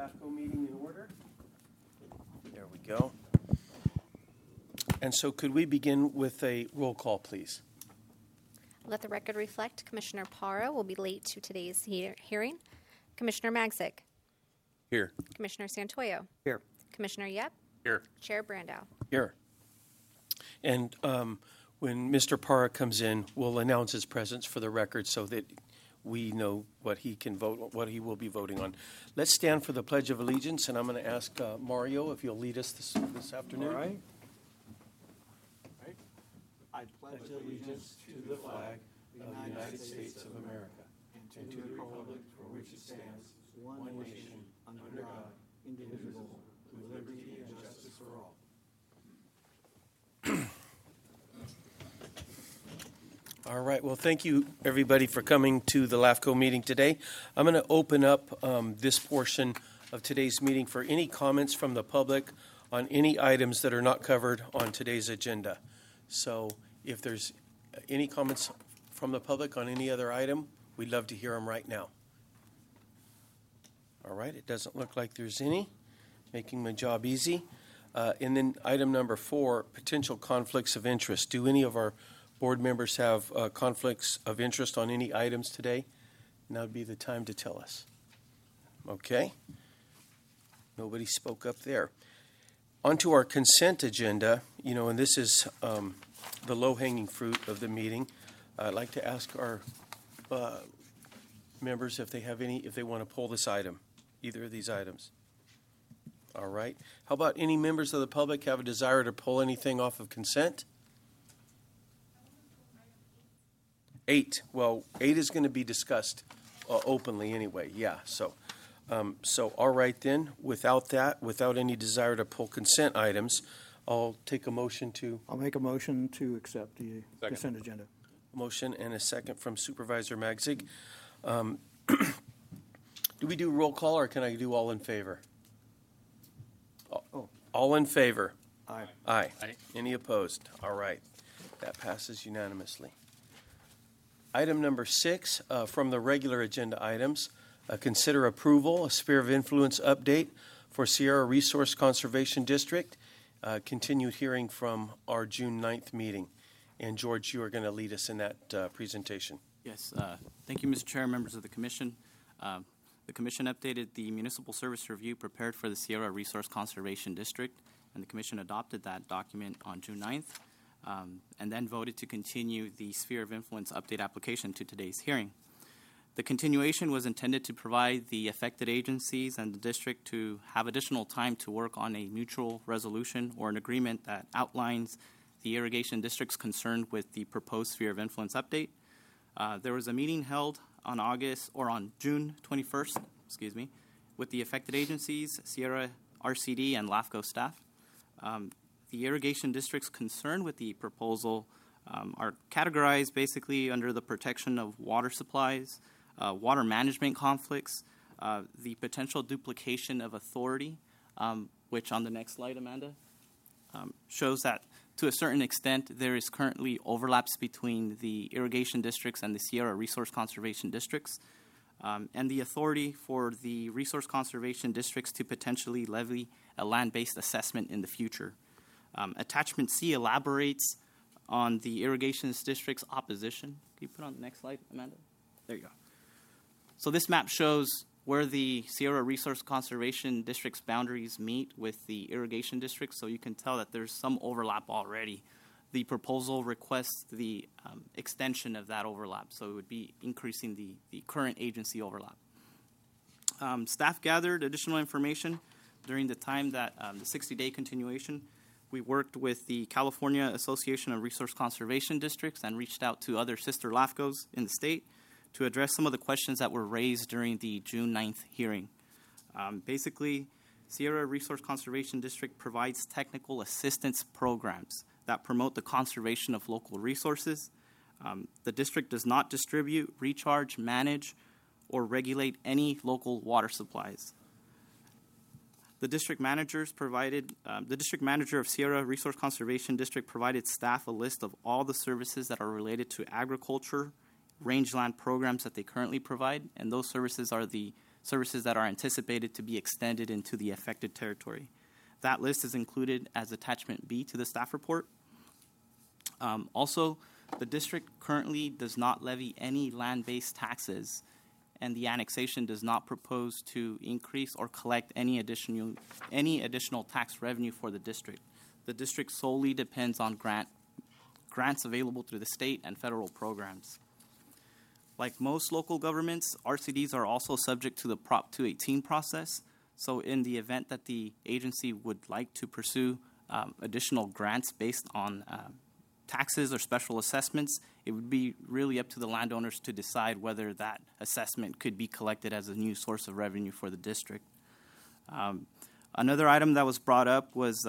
LAFCO meeting in order. There we go. And so could we begin with a roll call, please? Let the record reflect Commissioner Parra will be late to today's hearing. Commissioner Magzik. Here. Commissioner Santoyo. Here. Commissioner Yep. Here. Chair Brandow. Here. And when Mr. Parra comes in, we'll announce his presence for the record so that we know what he can vote, what he will be voting on. Let's stand for the Pledge of Allegiance, and I'm going to ask Mario if you'll lead us this afternoon. All right. I pledge allegiance to the flag of the United States of America and to the republic for which it stands, one nation, under God, indivisible, with liberty and justice for all. All right. Well, thank you, everybody, for coming to the LAFCO meeting today. I'm going to open up this portion of today's meeting for any comments from the public on any items that are not covered on today's agenda. So if there's any comments from the public on any other item, we'd love to hear them right now. All right. It doesn't look like there's any, making my job easy. And then item number 4, potential conflicts of interest. Do any of our board members have conflicts of interest on any items today? Now would be the time to tell us. Okay. Nobody spoke up there. On to our consent agenda, and this is the low-hanging fruit of the meeting. I'd like to ask our members if they want to pull this item, either of these items. All right. How about any members of the public have a desire to pull anything off of consent? 8. Well, 8 is going to be discussed openly anyway. Yeah. So all right then. Without any desire to pull consent items, I'll take a motion to. I'll make a motion to accept the consent agenda. Motion and a second from Supervisor Magzik. Do we do roll call or can I do all in favor? All in favor? Aye. Aye. Any opposed? All right. That passes unanimously. Item number 6 from the regular agenda items, consider approval, a sphere of influence update for Sierra Resource Conservation District. Continued hearing from our June 9th meeting. And George, you are going to lead us in that presentation. Yes. Thank you, Mr. Chair, members of the Commission. The Commission updated the Municipal Service Review prepared for the Sierra Resource Conservation District, and the Commission adopted that document on June 9th, and then voted to continue the Sphere of Influence update application to today's hearing. The continuation was intended to provide the affected agencies and the district to have additional time to work on a mutual resolution or an agreement that outlines the irrigation districts concerned with the proposed Sphere of Influence update. There was a meeting held on June 21st, with the affected agencies, Sierra RCD and LAFCO staff. The irrigation districts concerned with the proposal are categorized basically under the protection of water supplies, water management conflicts, the potential duplication of authority, which on the next slide, Amanda, shows that to a certain extent there is currently overlaps between the irrigation districts and the Sierra Resource Conservation Districts, and the authority for the Resource Conservation Districts to potentially levy a land-based assessment in the future. Attachment C elaborates on the irrigation district's opposition. Can you put on the next slide, Amanda? There you go. So this map shows where the Sierra Resource Conservation District's boundaries meet with the irrigation district, so you can tell that there's some overlap already. The proposal requests the extension of that overlap, so it would be increasing the current agency overlap. Staff gathered additional information during the time that the 60-day continuation. We worked with the California Association of Resource Conservation Districts and reached out to other sister LAFCOs in the state to address some of the questions that were raised during the June 9th hearing. Basically, Sierra Resource Conservation District provides technical assistance programs that promote the conservation of local resources. The district does not distribute, recharge, manage, or regulate any local water supplies. The district manager of Sierra Resource Conservation District provided staff a list of all the services that are related to agriculture, rangeland programs that they currently provide, and those services are the services that are anticipated to be extended into the affected territory. That list is included as Attachment B to the staff report. Also, the district currently does not levy any land-based taxes, and the annexation does not propose to increase or collect any additional tax revenue for the district. The district solely depends on grants available through the state and federal programs. Like most local governments, RCDs are also subject to the Prop 218 process. So in the event that the agency would like to pursue additional grants based on taxes or special assessments, it would be really up to the landowners to decide whether that assessment could be collected as a new source of revenue for the district. Another item that was brought up was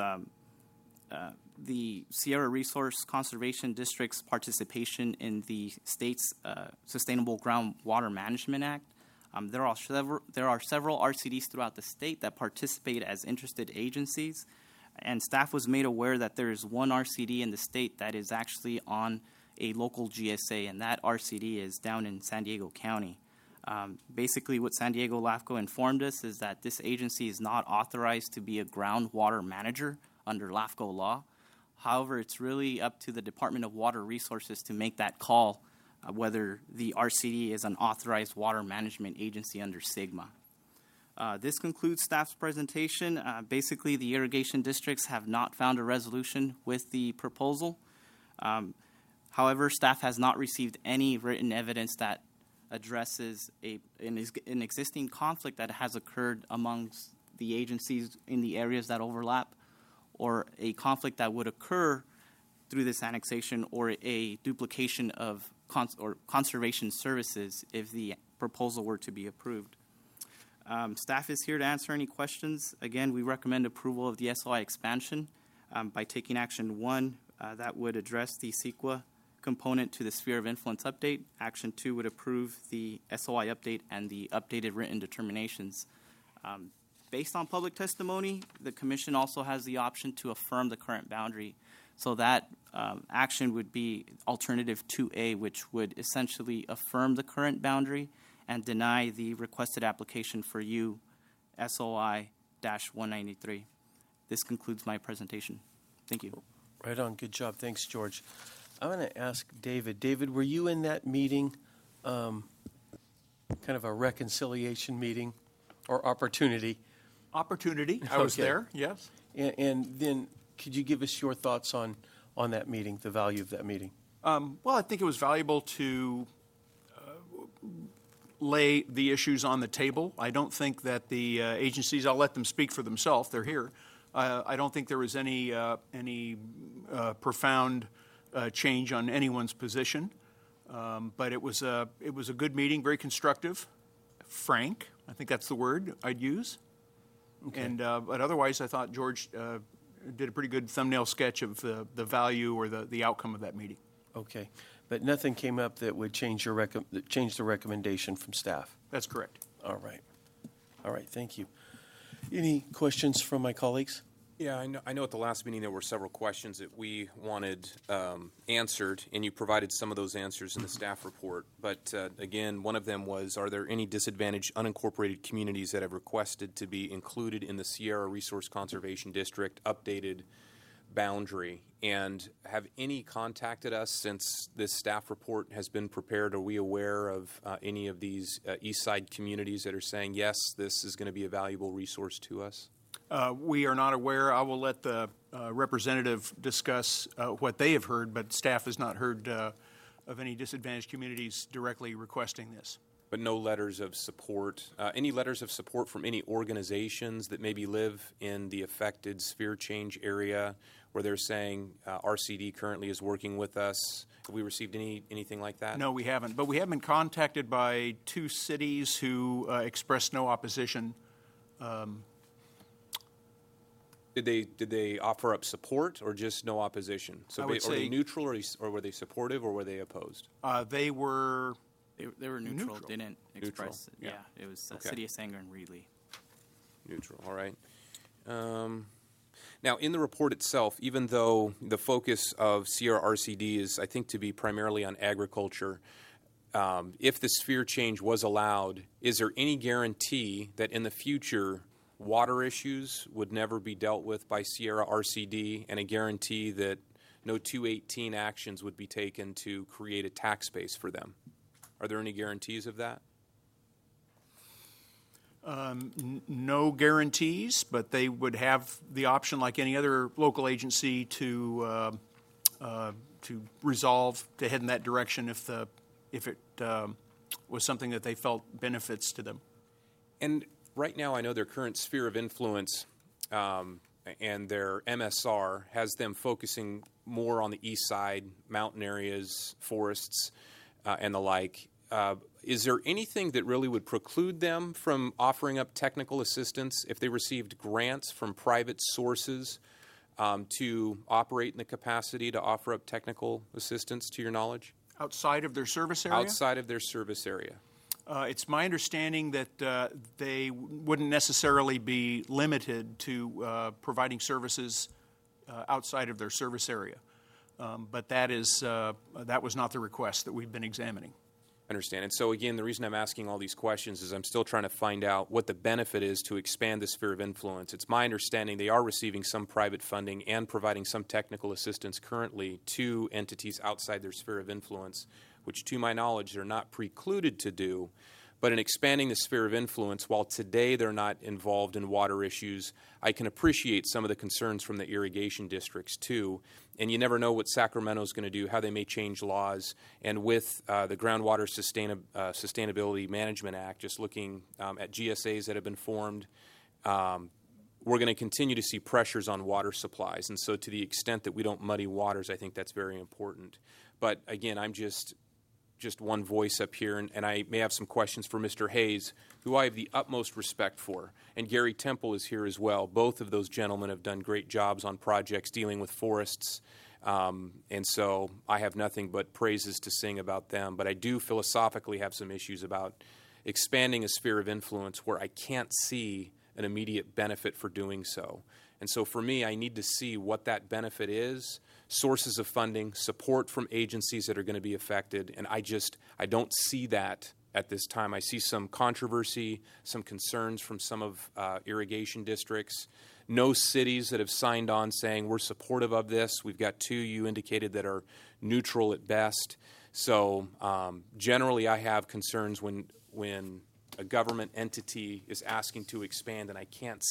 the Sierra Resource Conservation District's participation in the state's Sustainable Groundwater Management Act. There are several RCDs throughout the state that participate as interested agencies, and staff was made aware that there is one RCD in the state that is actually on a local GSA, and that RCD is down in San Diego County. Basically, what San Diego LAFCO informed us is that this agency is not authorized to be a groundwater manager under LAFCO law. However, it's really up to the Department of Water Resources to make that call whether the RCD is an authorized water management agency under SGMA. This concludes staff's presentation. Basically, the irrigation districts have not found a resolution with the proposal. However, staff has not received any written evidence that addresses an existing conflict that has occurred amongst the agencies in the areas that overlap, or a conflict that would occur through this annexation, or a duplication of conservation services if the proposal were to be approved. Staff is here to answer any questions. Again, we recommend approval of the SOI expansion by taking action 1, that would address the CEQA component to the sphere of influence update. Action 2 would approve the SOI update and the updated written determinations. Based on public testimony, the Commission also has the option to affirm the current boundary. So that action would be alternative 2A, which would essentially affirm the current boundary and deny the requested application for U SOI-193. This concludes my presentation. Thank you. Right on. Good job. Thanks, George. I'm going to ask David. David, were you in that meeting, kind of a reconciliation meeting or opportunity? Opportunity. I was there, yes. And then could you give us your thoughts on that meeting, the value of that meeting? Well, I think it was valuable to lay the issues on the table. I don't think that the agencies, I'll let them speak for themselves, they're here. I don't think there was any profound change on anyone's position. But it was a good meeting, very constructive, frank. I think that's the word I'd use. Okay. And but otherwise, I thought George did a pretty good thumbnail sketch of the value or the outcome of that meeting. Okay, but nothing came up that would change change the recommendation from staff. That's correct. All right. Thank you. Any questions from my colleagues? Yeah, I know at the last meeting there were several questions that we wanted answered, and you provided some of those answers in the staff report. But again, one of them was, are there any disadvantaged unincorporated communities that have requested to be included in the Sierra Resource Conservation District updated boundary? And have any contacted us since this staff report has been prepared? Are we aware of any of these east side communities that are saying, yes, this is going to be a valuable resource to us? We are not aware. I will let the representative discuss what they have heard, but staff has not heard of any disadvantaged communities directly requesting this. But no letters of support, any letters of support from any organizations that maybe live in the affected sphere change area where they're saying RCD currently is working with us? Have we received anything like that? No, we haven't. But we have been contacted by 2 cities who expressed no opposition. Did they offer up support or just no opposition? So are they neutral or were they supportive or were they opposed? They were neutral. Didn't express. Yeah, it was okay. City of Sanger and Reedley. Neutral. All right. Now, in the report itself, even though the focus of Sierra RCD is, I think, to be primarily on agriculture, if the sphere change was allowed, is there any guarantee that in the future water issues would never be dealt with by Sierra RCD, and a guarantee that no 218 actions would be taken to create a tax base for them? Are there any guarantees of that? No guarantees, but they would have the option, like any other local agency, to resolve to head in that direction if it was something that they felt benefits to them. And right now, I know their current sphere of influence and their MSR has them focusing more on the east side, mountain areas, forests, and the like. Is there anything that really would preclude them from offering up technical assistance if they received grants from private sources to operate in the capacity to offer up technical assistance, to your knowledge? Outside of their service area? Outside of their service area. It's my understanding that they wouldn't necessarily be limited to providing services outside of their service area. But that was not the request that we've been examining. Understand. And so, again, the reason I'm asking all these questions is I'm still trying to find out what the benefit is to expand the sphere of influence. It's my understanding they are receiving some private funding and providing some technical assistance currently to entities outside their sphere of influence, which, to my knowledge, they're not precluded to do. But in expanding the sphere of influence, while today they're not involved in water issues, I can appreciate some of the concerns from the irrigation districts too. And you never know what Sacramento's going to do, how they may change laws. And with the Groundwater Sustainability Management Act, just looking at GSAs that have been formed, we're going to continue to see pressures on water supplies. And so to the extent that we don't muddy waters, I think that's very important. But again, I'm just one voice up here, and I may have some questions for Mr. Hayes, who I have the utmost respect for. And Gary Temple is here as well. Both of those gentlemen have done great jobs on projects dealing with forests, and so I have nothing but praises to sing about them. But I do philosophically have some issues about expanding a sphere of influence where I can't see an immediate benefit for doing so. And so for me, I need to see what that benefit is, sources of funding, support from agencies that are going to be affected, and I don't see that at this time. I see some controversy, some concerns from some of irrigation districts. No cities that have signed on saying we're supportive of this. We've got two you indicated that are neutral at best. So generally I have concerns when a government entity is asking to expand and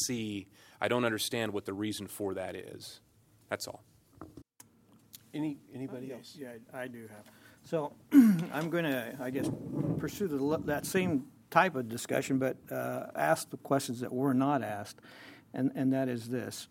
I don't understand what the reason for that is. That's all. Anybody else? Yeah, I do have. So I'm going to, I guess, pursue that same type of discussion, but ask the questions that were not asked, and that is this.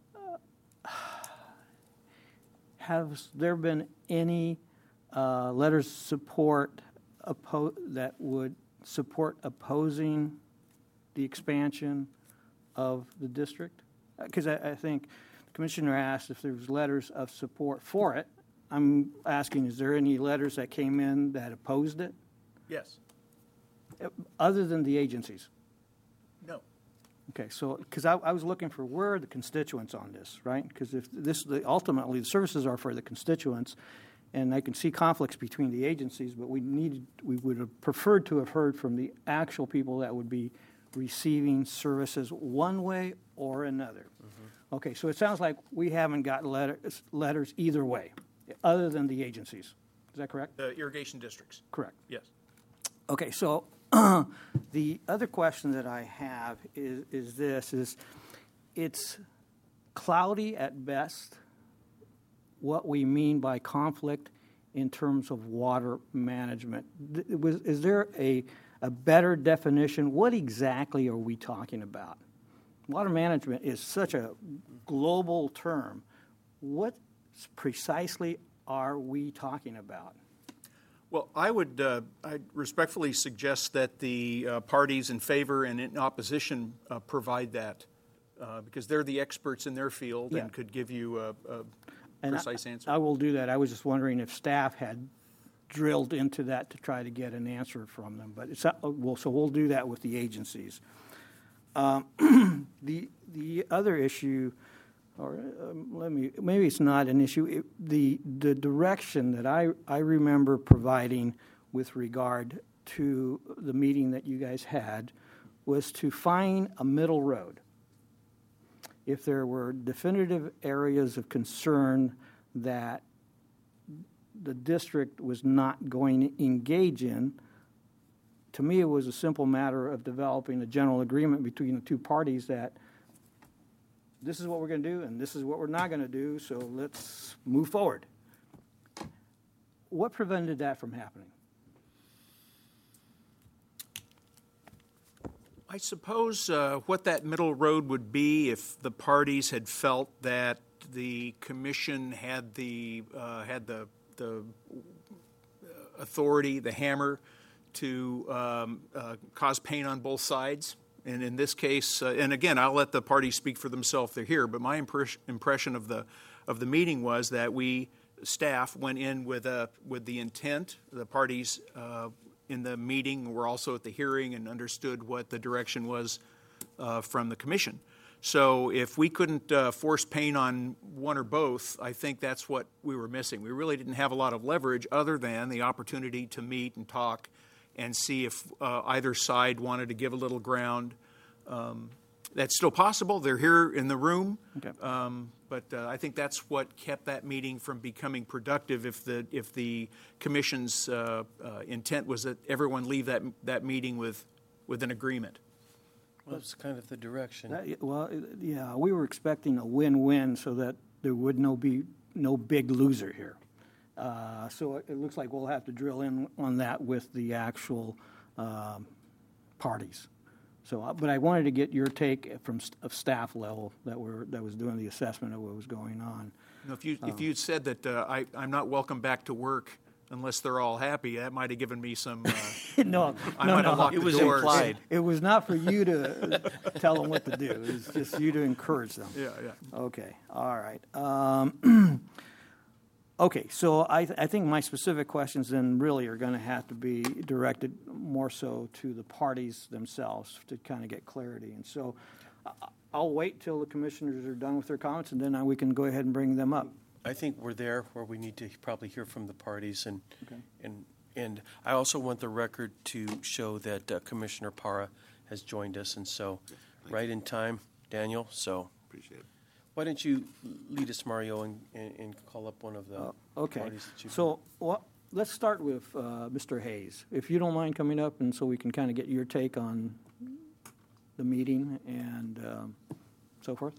Has there been any letters of support that would support opposing the expansion of the district? Because I think the Commissioner asked if there's letters of support for it. I'm asking, is there any letters that came in that opposed it? Yes. Other than the agencies? No. Okay, so, because I was looking for where are the constituents on this, right? Because if ultimately the services are for the constituents, and I can see conflicts between the agencies, but we would have preferred to have heard from the actual people that would be receiving services one way or another. Mm-hmm. Okay, so it sounds like we haven't got letters either way, other than the agencies. Is that correct? The irrigation districts. Correct. Yes. Okay, so the other question that I have is this: it's cloudy at best what we mean by conflict in terms of water management. Is there a better definition? What exactly are we talking about? Water management is such a global term. What precisely are we talking about? Well, I'd respectfully suggest that the parties in favor and in opposition provide that because they're the experts in their field and could give you a precise answer. I will do that. I was just wondering if staff had drilled into that to try to get an answer from them. But so we'll do that with the agencies. The other issue, or maybe it's not an issue. The direction that I remember providing with regard to the meeting that you guys had was to find a middle road. If there were definitive areas of concern that the district was not going to engage in, to me, it was a simple matter of developing a general agreement between the two parties that this is what we're going to do and this is what we're not going to do, so let's move forward. What prevented that from happening? I suppose what that middle road would be if the parties had felt that the commission had the authority, the hammer, to cause pain on both sides. And in this case, and again, I'll let the parties speak for themselves. They're here, but my impression of the meeting was that we staff went in with the intent. The parties in the meeting were also at the hearing and understood what the direction was from the commission. So if we couldn't force pain on one or both, I think that's what we were missing. We really didn't have a lot of leverage other than the opportunity to meet and talk and see if either side wanted to give a little ground. That's still possible. They're here in the room. Okay. But I think that's what kept that meeting from becoming productive. If the commission's intent was that everyone leave that meeting with an agreement. Well, that's kind of the direction. Yeah, we were expecting a win-win so that there would be no big loser here. So it looks like we'll have to drill in on that with the actual parties. So, but I wanted to get your take from of staff level that was doing the assessment of what was going on. If you'd said that I'm not welcome back to work unless they're all happy, that might have given me some. No, locked it the was doors. implied. It was not for you to tell them what to do. It was just you to encourage them. Yeah. Okay. All right. Okay. So I think my specific questions then really are going to have to be directed more so to the parties themselves to kind of get clarity. And so I'll wait till the commissioners are done with their comments, and then we can go ahead and bring them up. I think we're there where we need to probably hear from the parties, and I also want the record to show that Commissioner Parra has joined us, and so right in time, Daniel. So Appreciate it. why don't you lead us, Mario, and call up one of the Okay. parties that you. So let's start with Mr. Hayes, if you don't mind coming up, and so we can kind of get your take on the meeting and so forth.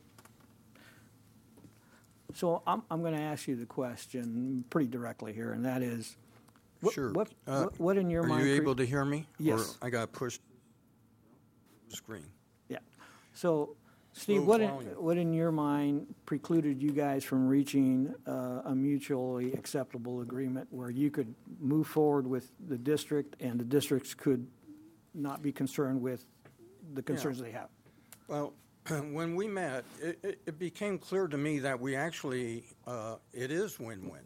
So I'm going to ask you the question pretty directly here, and that is, Sure. what in your mind? Are you able to hear me? Yes. Or I got to push the screen. Yeah. So, Steve, what in your mind precluded you guys from reaching a mutually acceptable agreement where you could move forward with the district and the districts could not be concerned with the concerns they have? Well, when we met, it became clear to me that we actually, it is win-win.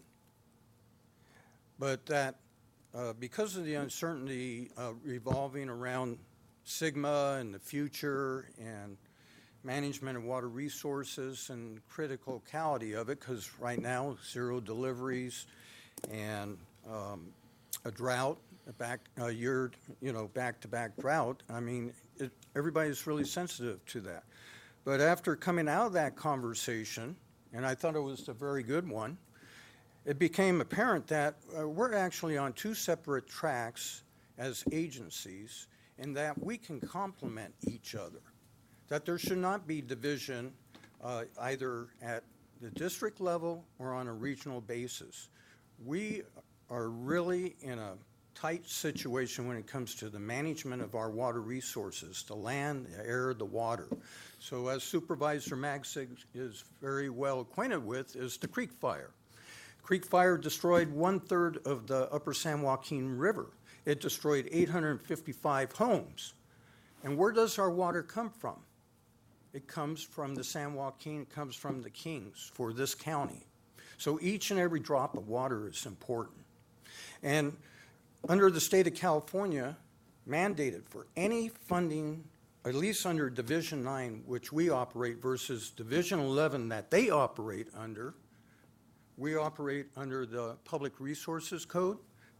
But that because of the uncertainty revolving around SGMA and the future and management of water resources and criticality of it, because right now, zero deliveries and a drought, back-to-back drought, I mean, everybody's really sensitive to that. But after coming out of that conversation, and I thought it was a very good one, it became apparent that we're actually on two separate tracks as agencies, and that we can complement each other. That there should not be division either at the district level or on a regional basis. We are really in a tight situation when it comes to the management of our water resources, the land, the air, the water. So as Supervisor Magsig is very well acquainted with is the Creek Fire. Creek Fire destroyed 1/3 of the upper San Joaquin River. It destroyed 855 homes. And where does our water come from? It comes from the San Joaquin, it comes from the Kings for this county. So each and every drop of water is important. And under the state of California, mandated for any funding, at least under Division 9, which we operate, versus Division 11 that they operate under, we operate under the Public Resources Code.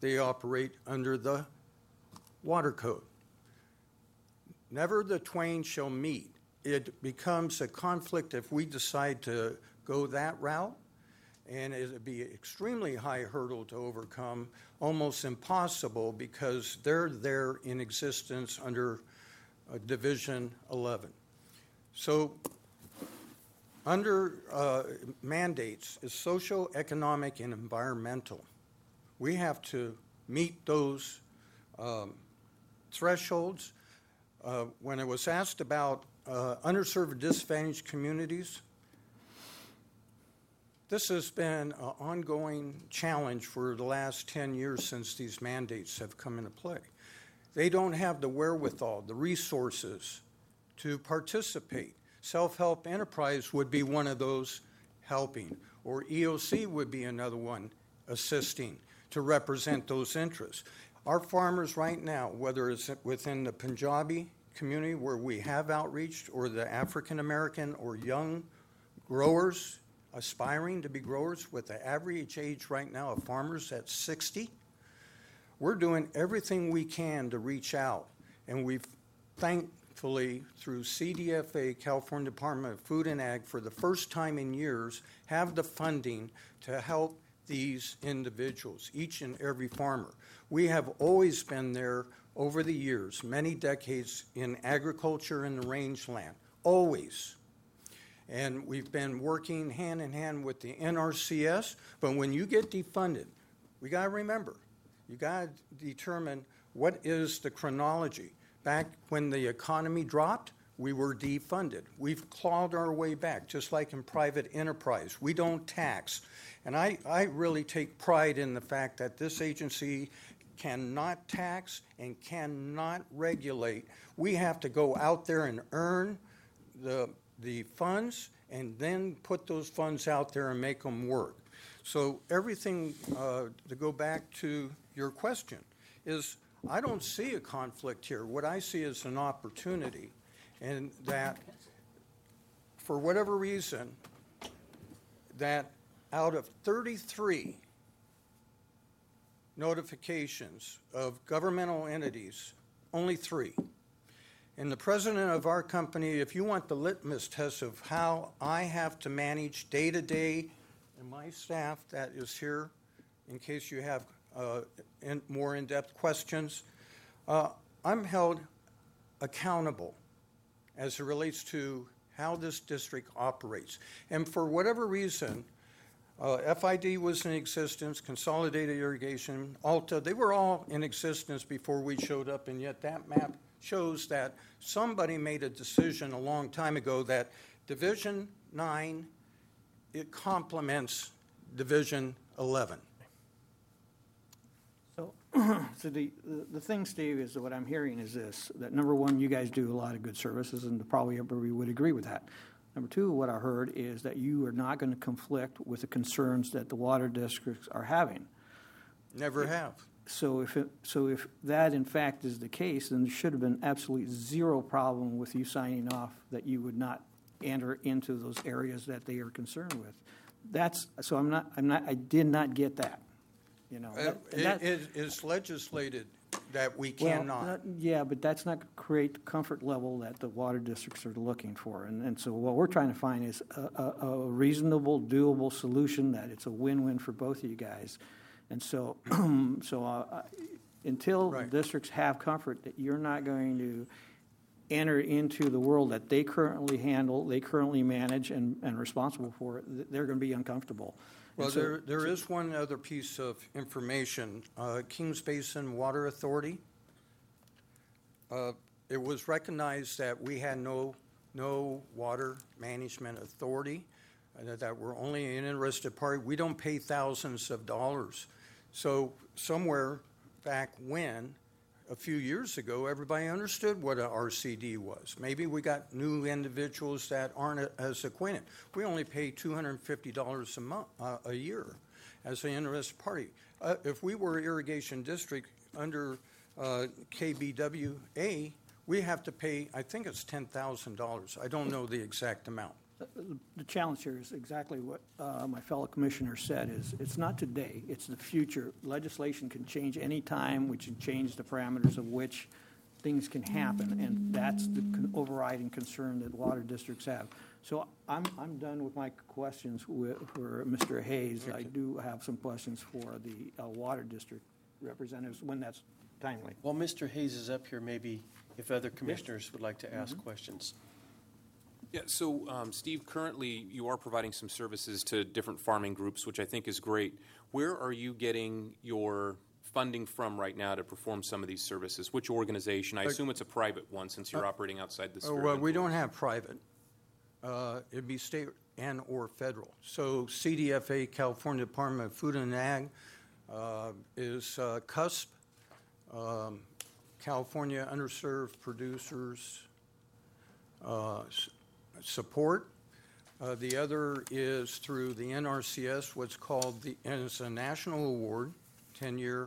they operate under the water code. Never the twain shall meet. It becomes a conflict if we decide to go that route, and it would be an extremely high hurdle to overcome, almost impossible, because they're there in existence under Division 11. So under mandates is social, economic, and environmental. We have to meet those thresholds. When I was asked about underserved, disadvantaged communities, this has been an ongoing challenge for the last 10 years since these mandates have come into play. They don't have the wherewithal, the resources to participate. Self-help enterprise would be one of those helping, or EOC would be another one assisting to represent those interests. Our farmers right now, whether it's within the Punjabi community where we have outreach, or the African American or young growers aspiring to be growers with the average age right now of farmers at 60, we're doing everything we can to reach out. And we've thankfully, through CDFA, California Department of Food and Ag, for the first time in years, have the funding to help these individuals, each and every farmer. We have always been there over the years, many decades, in agriculture and the rangeland, always. And we've been working hand in hand with the NRCS, but when you get defunded, we got to remember, you got to determine what is the chronology. Back when the economy dropped, we were defunded. We've clawed our way back, just like in private enterprise. We don't tax. And I really take pride in the fact that this agency cannot tax and cannot regulate. We have to go out there and earn the funds and then put those funds out there and make them work. So everything, to go back to your question, is I don't see a conflict here. What I see is an opportunity, and that for whatever reason, that out of 33 notifications of governmental entities, only 3. And the president of our company, if you want the litmus test of how I have to manage day-to-day, and my staff that is here, in case you have more in-depth questions, I'm held accountable as it relates to how this district operates. And for whatever reason, FID was in existence, Consolidated Irrigation, Alta, they were all in existence before we showed up, and yet that map shows that somebody made a decision a long time ago that Division 9, it complements Division 11. So the thing, Steve, is that what I'm hearing is this, that number one, you guys do a lot of good services, and probably everybody would agree with that. Number two, what I heard is that you are not going to conflict with the concerns that the water districts are having. Never have. So if that in fact is the case, then there should have been absolutely zero problem with you signing off that you would not enter into those areas that they are concerned with. I did not get that. You know, it is legislated that we cannot. Yeah, but that's not create the comfort level that the water districts are looking for. And so what we're trying to find is a reasonable, doable solution that it's a win-win for both of you guys. And so, until Right. districts have comfort that you're not going to enter into the world that they currently handle, they currently manage, and responsible for, they're going to be uncomfortable. Well, And so- there is one other piece of information. Kings Basin Water Authority, it was recognized that we had no water management authority, that we're only an interested party. We don't pay thousands of dollars. So somewhere back when, a few years ago, everybody understood what a RCD was. Maybe we got new individuals that aren't as acquainted. We only pay $250 a year as an interested party. If we were an irrigation district under KBWA, we have to pay, I think it's $10,000. I don't know the exact amount. the challenge here is exactly what my fellow commissioner said, is it's not today, it's the future. Legislation can change any time, which can change the parameters of which things can happen, and that's the overriding concern that water districts have. So I'm done with my questions for Mr. Hayes. I do have some questions for the water district representatives when that's timely. While Mr. Hayes is up here, maybe if other commissioners would like to ask questions. Yeah, so Steve, currently you are providing some services to different farming groups, which I think is great. Where are you getting your funding from right now to perform some of these services? Which organization? I assume it's a private one since you're operating outside the sphere of Well, we influence. don't have private. It'd be state and or federal. So CDFA, California Department of Food and Ag, is CUSP, California Underserved Producers Support. The other is through the NRCS, what's called and it's a national award, 5-year,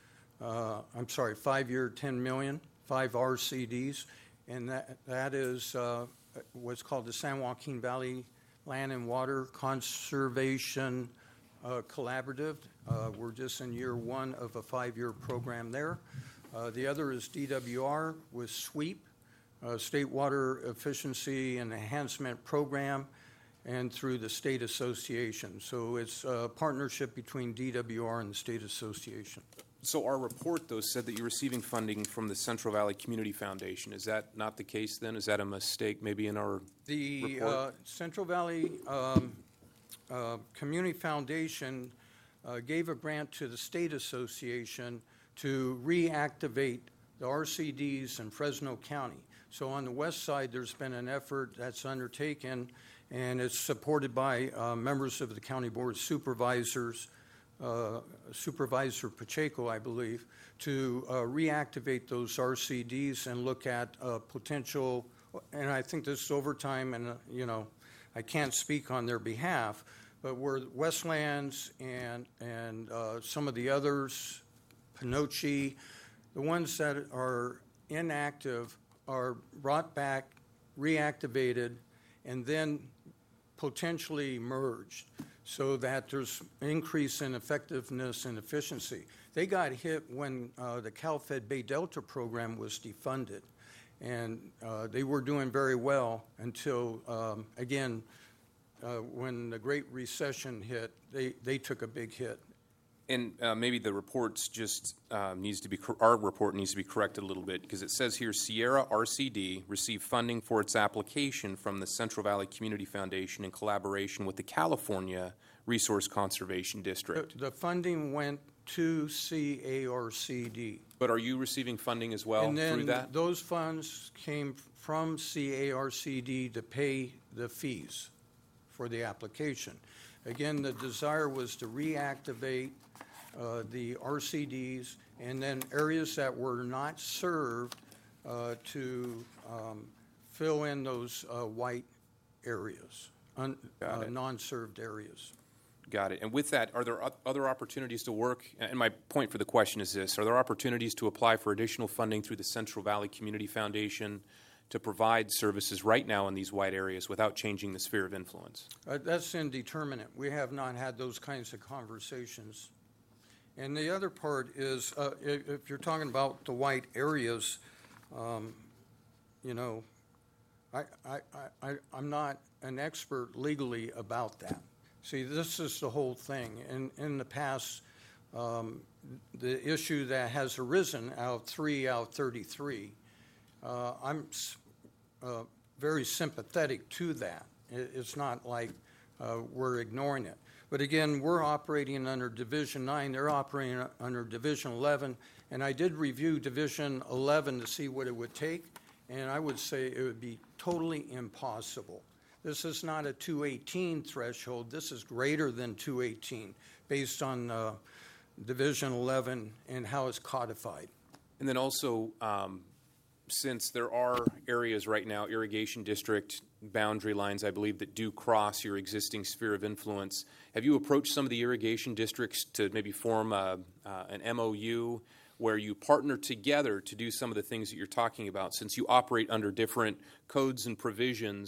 10 million, 5 RCDs, and that is what's called the San Joaquin Valley Land and Water Conservation Collaborative. We're just in year 1 of a 5-year program there. The other is DWR with SWEEP, State Water Efficiency and Enhancement Program, and through the state association. So it's a partnership between DWR and the state association. So our report, though, said that you're receiving funding from the Central Valley Community Foundation. Is that not the case then? Is that a mistake maybe in our The report? Central Valley Community Foundation gave a grant to the state association to reactivate the RCDs in Fresno County. So on the west side, there's been an effort that's undertaken, and it's supported by members of the County Board of Supervisors, Supervisor Pacheco, I believe, to reactivate those RCDs and look at potential, and I think this is over time, and I can't speak on their behalf, but where Westlands and some of the others, Pinochi, the ones that are inactive are brought back, reactivated, and then potentially merged so that there's increase in effectiveness and efficiency. They got hit when the CalFed Bay Delta program was defunded, and they were doing very well until, again, when the Great Recession hit, they took a big hit. And maybe the report's just our report needs to be corrected a little bit, because it says here Sierra RCD received funding for its application from the Central Valley Community Foundation in collaboration with the California Resource Conservation District. The funding went to CARCD. But are you receiving funding as well And then through that? those funds came from CARCD to pay the fees for the application. Again, the desire was to reactivate the RCDs, and then areas that were not served to fill in those white areas, non-served areas. Got it. And with that, are there other opportunities to work? And my point for the question is this: are there opportunities to apply for additional funding through the Central Valley Community Foundation to provide services right now in these white areas without changing the sphere of influence? That's indeterminate. We have not had those kinds of conversations. And the other part is, if you're talking about the white areas, I'm not an expert legally about that. See, this is the whole thing. In the past, the issue that has arisen out of 33, I'm very sympathetic to that. It's not like we're ignoring it. But again, we're operating under Division 9. They're operating under Division 11. And I did review Division 11 to see what it would take, and I would say it would be totally impossible. This is not a 218 threshold. This is greater than 218 based on Division 11 and how it's codified. And then also, since there are areas right now, irrigation district boundary lines, I believe, that do cross your existing sphere of influence, have you approached some of the irrigation districts to maybe form an MOU where you partner together to do some of the things that you're talking about, since you operate under different codes and provisions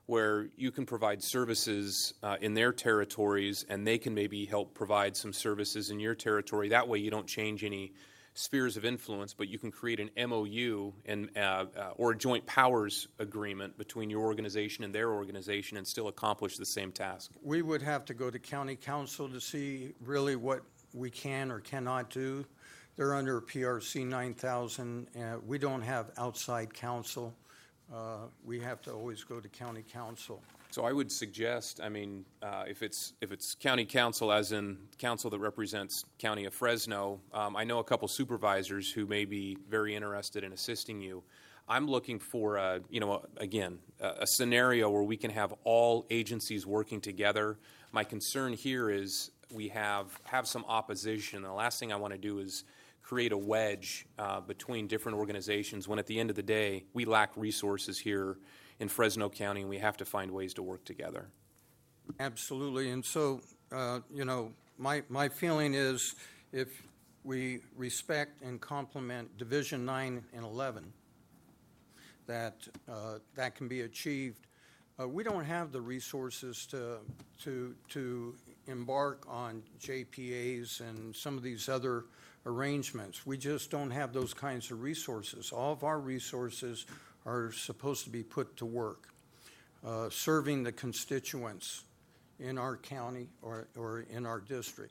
where you can provide services in their territories, and they can maybe help provide some services in your territory. That way you don't change any spheres of influence, but you can create an MOU and or a joint powers agreement between your organization and their organization and still accomplish the same task. We would have to go to county council to see really what we can or cannot do. They're under PRC 9000. We don't have outside counsel. We have to always go to county council. So I would suggest, I mean, if it's county council, as in council that represents County of Fresno, I know a couple supervisors who may be very interested in assisting you. I'm looking for, a scenario where we can have all agencies working together. My concern here is we have some opposition. The last thing I want to do is create a wedge between different organizations when at the end of the day we lack resources here in Fresno County and we have to find ways to work together. Absolutely. And so, my feeling is if we respect and complement Division 9 and 11, that can be achieved. We don't have the resources to embark on JPAs and some of these other arrangements. We just don't have those kinds of resources. All of our resources are supposed to be put to work, serving the constituents in our county or in our district.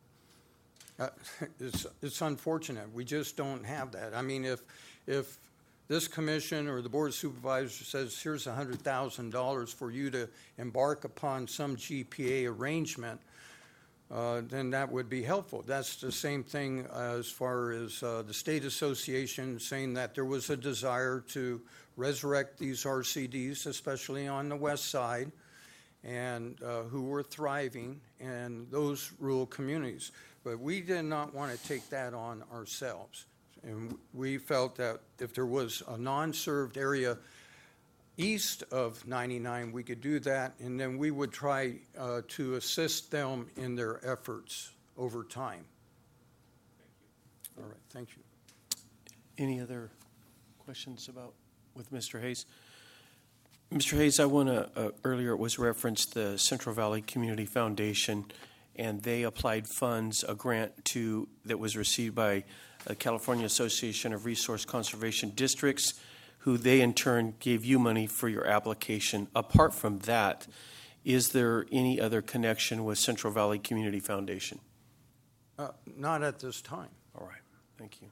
It's unfortunate. We just don't have that. I mean, if this commission or the Board of Supervisors says, here's $100,000 for you to embark upon some GPA arrangement, then that would be helpful. That's the same thing as far as the State Association saying that there was a desire to resurrect these RCDs, especially on the west side, and who were thriving in those rural communities. But we did not want to take that on ourselves. And we felt that if there was a non-served area east of 99, we could do that, and then we would try to assist them in their efforts over time. Thank you. All right, thank you. Any other questions with Mr. Hayes? Mr. Hayes, I want to, earlier it was referenced the Central Valley Community Foundation, and they applied funds, a grant that was received by the California Association of Resource Conservation Districts, who they in turn gave you money for your application. Apart from that, is there any other connection with Central Valley Community Foundation? Not at this time. All right, thank you.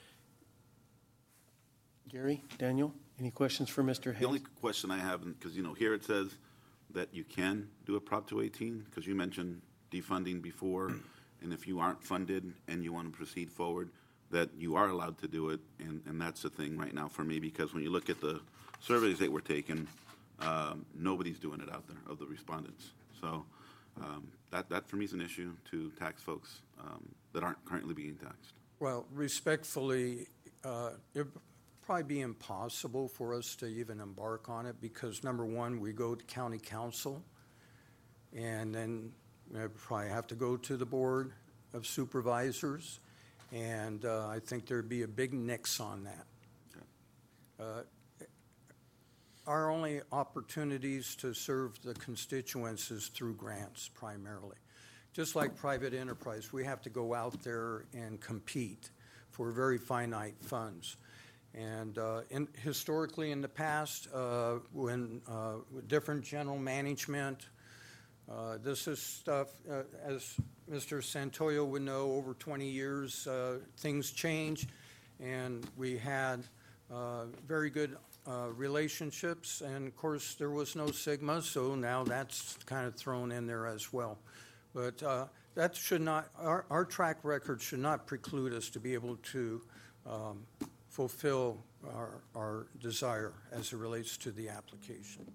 Gary, Daniel, any questions for Mr. Hayes? The only question I have, because here it says that you can do a Prop 218, because you mentioned defunding before, and if you aren't funded and you want to proceed forward, that you are allowed to do it, and that's the thing right now for me, because when you look at the surveys that were taken, nobody's doing it out there of the respondents. So that for me is an issue to tax folks that aren't currently being taxed. Well, respectfully, it would probably be impossible for us to even embark on it because, number one, we go to county council, and then we probably have to go to the Board of Supervisors, and I think there'd be a big nix on that. Our only opportunities to serve the constituents is through grants primarily. Just like private enterprise, we have to go out there and compete for very finite funds. And historically in the past, when different general management, this is stuff, as Mr. Santoyo would know, over 20 years, things change, and we had very good relationships, and of course there was no Sigma, so now that's kind of thrown in there as well. But that should not, our track record should not preclude us to be able to fulfill our desire as it relates to the application.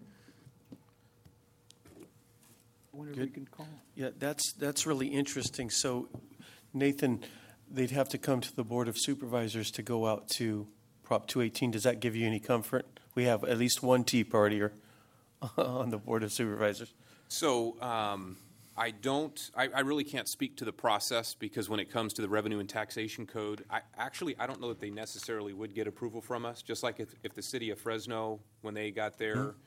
Whenever you can call. Yeah, that's really interesting. So, Nathan, they'd have to come to the Board of Supervisors to go out to Prop 218. Does that give you any comfort? We have at least one Tea Partier on the Board of Supervisors. So I really can't speak to the process because when it comes to the Revenue and Taxation Code, I don't know that they necessarily would get approval from us. Just like if the city of Fresno, when they got their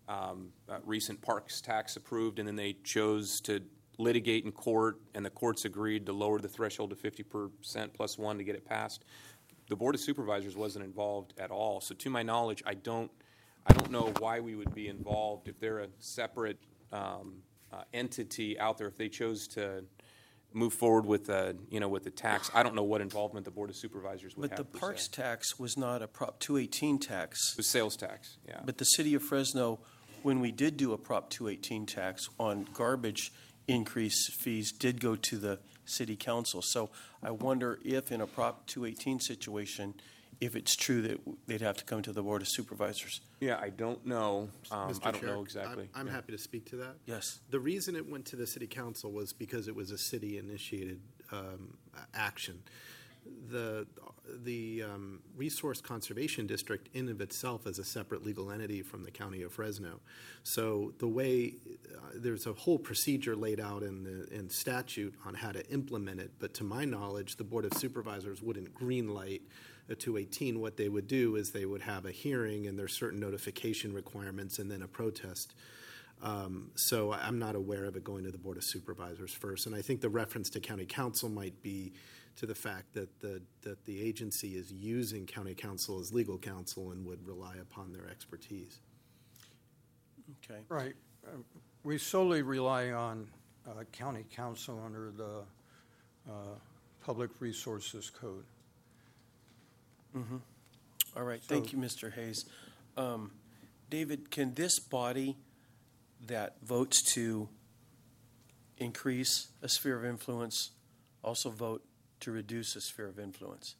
recent parks tax approved, and then they chose to litigate in court, and the courts agreed to lower the threshold to 50% plus one to get it passed. The Board of Supervisors wasn't involved at all. So to my knowledge, I don't know why we would be involved if they're a separate entity out there. If they chose to move forward with with the tax, I don't know what involvement the Board of Supervisors would But have. the parks tax was not a Prop 218 tax. It was sales tax, yeah. But the city of Fresno, when we did do a Prop 218 tax on garbage increase fees, did go to the city council. So I wonder if in a Prop 218 situation, if it's true that they'd have to come to the Board of Supervisors. Yeah, I don't know. I Mr. don't Chair, know exactly. I'm Yeah. happy to speak to that. Yes. The reason it went to the city council was because it was a city-initiated action. The Resource Conservation District in of itself is a separate legal entity from the County of Fresno. So the way there's a whole procedure laid out in statute on how to implement it, but to my knowledge, the Board of Supervisors wouldn't greenlight a 218. What they would do is they would have a hearing, and there's certain notification requirements, and then a protest. So I'm not aware of it going to the Board of Supervisors first. And I think the reference to county council might be to the fact that the agency is using county council as legal counsel and would rely upon their expertise. Okay. Right. We solely rely on county council under the Public Resources Code. All right. Thank you, Mr. Hayes. David, can this body that votes to increase a sphere of influence also vote to reduce a sphere of influence?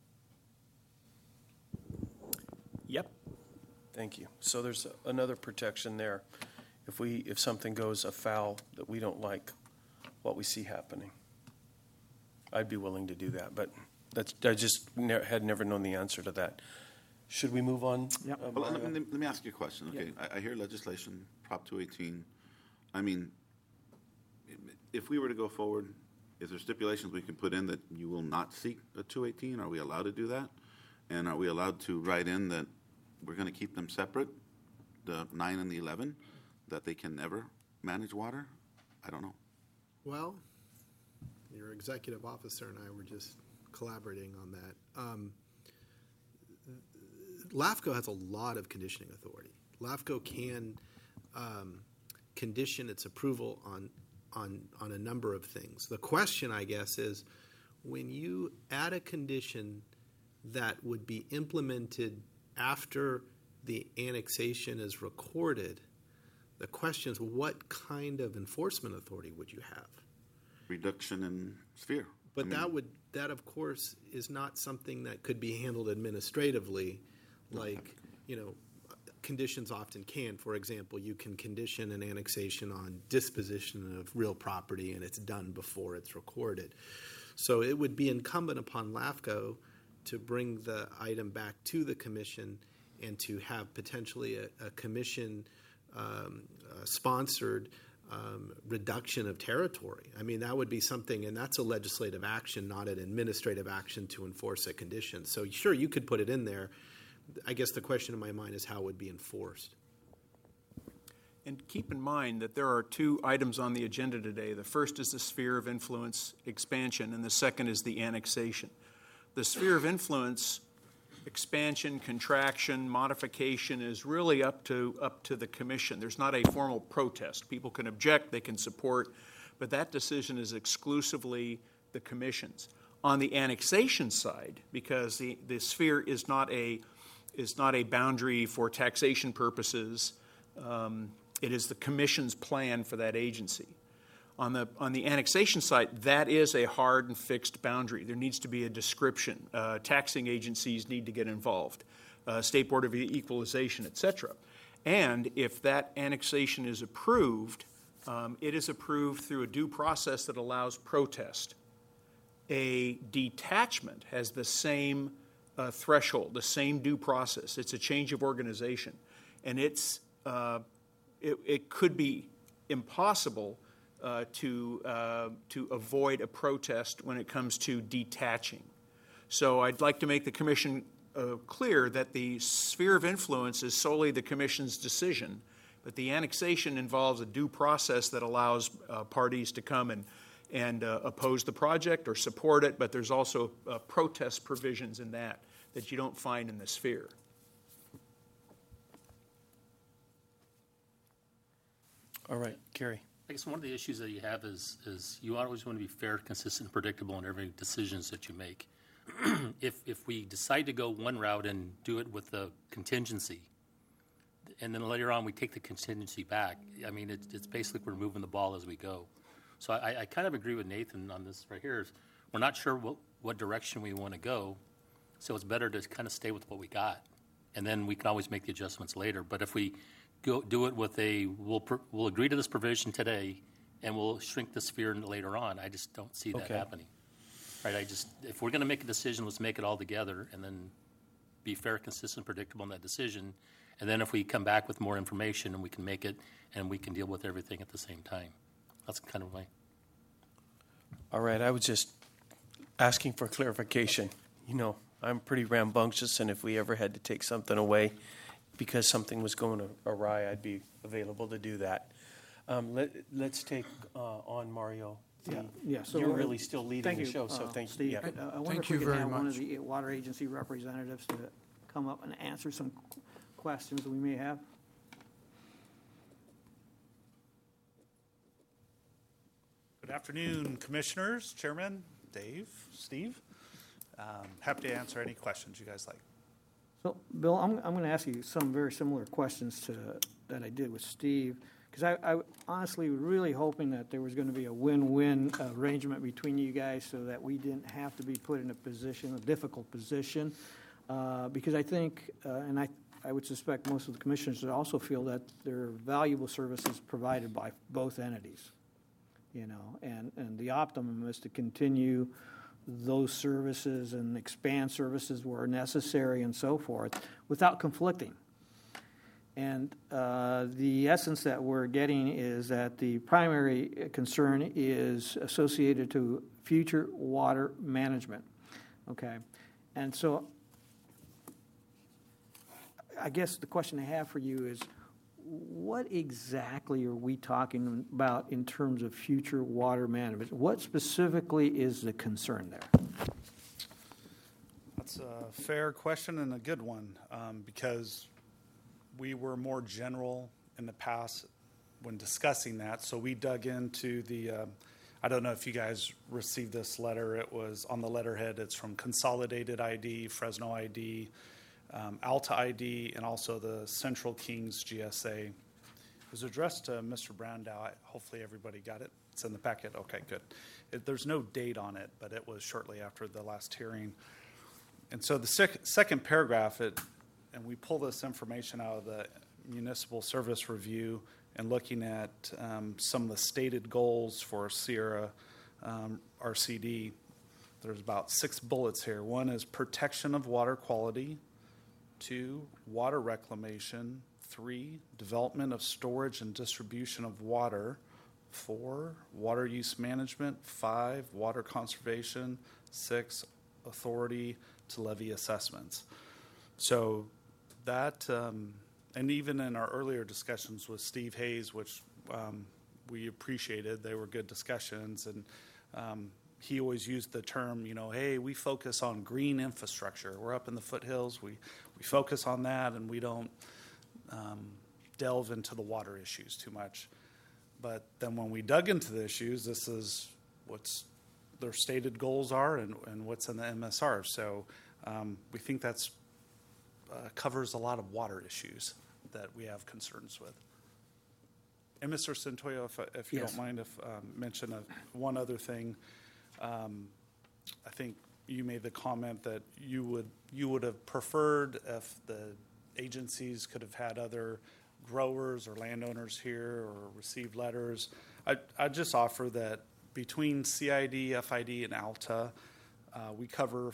Yep. Thank you. So there's another protection there if something goes afoul that we don't like what we see happening. I'd be willing to do that, but I just had never known the answer to that. Should we move on? Yep. Well, Mario? let me ask you a question. Okay, I hear legislation, Prop 218. I mean, if we were to go forward, is there stipulations we can put in that you will not seek a 218? Are we allowed to do that? And are we allowed to write in that we're going to keep them separate, the 9 and the 11, that they can never manage water? I don't know. Well, your executive officer and I were just collaborating on that. LAFCO has a lot of conditioning authority. LAFCO can condition its approval on a number of things. The question, I guess, is when you add a condition that would be implemented after the annexation is recorded, the question is what kind of enforcement authority would you have? Reduction in sphere. But that of course is not something that could be handled administratively, like conditions often can. For example, you can condition an annexation on disposition of real property, and it's done before it's recorded. So it would be incumbent upon LAFCO to bring the item back to the commission and to have potentially a commission sponsored reduction of territory. I mean, that would be something, and that's a legislative action, not an administrative action to enforce a condition. So sure, you could put it in there. I guess the question in my mind is how it would be enforced. And keep in mind that there are two items on the agenda today. The first is the sphere of influence expansion, and the second is the annexation. The sphere of influence expansion, contraction, modification is really up to the commission. There's not a formal protest. People can object, they can support, but that decision is exclusively the commission's. On the annexation side, because the sphere is not a boundary for taxation purposes, it is the commission's plan for that agency. On the annexation side, that is a hard and fixed boundary. There needs to be a description. Taxing agencies need to get involved, State Board of Equalization, et cetera. And if that annexation is approved, it is approved through a due process that allows protest. A detachment has the same threshold, the same due process. It's a change of organization. And it could be impossible to avoid a protest when it comes to detaching. So I'd like to make the commission clear that the sphere of influence is solely the commission's decision, But the annexation involves a due process that allows parties to come and oppose the project or support it, but there's also protest provisions in that you don't find in the sphere. All right, Gary. I guess one of the issues that you have is you always want to be fair, consistent, and predictable in every decisions that you make. If we decide to go one route and do it with the contingency, and then later on we take the contingency back, I mean, it's basically we're moving the ball as we go. So I kind of agree with Nathan on this right here. We're not sure what direction we want to go, so it's better to kind of stay with what we got, and then we can always make the adjustments later. But if we do it with we'll agree to this provision today, and we'll shrink the sphere later on, I just don't see that happening. Right? If we're going to make a decision, let's make it all together, and then be fair, consistent, predictable in that decision. And then if we come back with more information, and we can make it, and we can deal with everything at the same time. That's kind of my. All right, I was just asking for clarification. You know, I'm pretty rambunctious, and if we ever had to take something away because something was going awry, I'd be available to do that. Let's take on Mario. Yeah. So you're really still leading the show, so thank you. Steve. I wonder if we could have one of the water agency representatives to come up and answer some questions that we may have. Good afternoon, Commissioners, Chairman, Dave, Steve. Happy to answer any questions you guys like. So, Bill, I'm going to ask you some very similar questions that I did with Steve, because I honestly really hoping that there was going to be a win-win arrangement between you guys so that we didn't have to be put in a difficult position, because I think, and I would suspect most of the commissioners would also feel that there are valuable services provided by both entities, you know, and the optimum is to continue those services and expand services where necessary and so forth without conflicting. And the essence that we're getting is that the primary concern is associated to future water management. Okay. And so I guess the question I have for you is, what exactly are we talking about in terms of future water management? What specifically is the concern there? That's a fair question and a good one, because we were more general in the past when discussing that. So we dug into I don't know if you guys received this letter. It was on the letterhead. It's from Consolidated ID, Fresno ID, Alta ID, and also the Central Kings GSA. It was addressed to Mr. Brandow. Hopefully everybody got it. It's in the packet. Okay, good. There's no date on it, but it was shortly after the last hearing. And so the second paragraph, and we pull this information out of the Municipal Service Review and looking at some of the stated goals for Sierra RCD. There's about 6 bullets here. 1 is protection of water quality. 2, water reclamation. 3, development of storage and distribution of water. 4, water use management. 5, water conservation. 6, authority to levy assessments. So that, and even in our earlier discussions with Steve Hayes, which we appreciated, they were good discussions, and he always used the term, you know, hey, we focus on green infrastructure. We're up in the foothills. We focus on that, and we don't delve into the water issues too much. But then when we dug into the issues, this is what's their stated goals are and what's in the MSR. So we think that's covers a lot of water issues that we have concerns with. And Mr. Centoyo, if you don't mind, mention one other thing. I think you made the comment that you would have preferred if the agencies could have had other growers or landowners here or received letters. I just offer that between CID, FID, and ALTA, we cover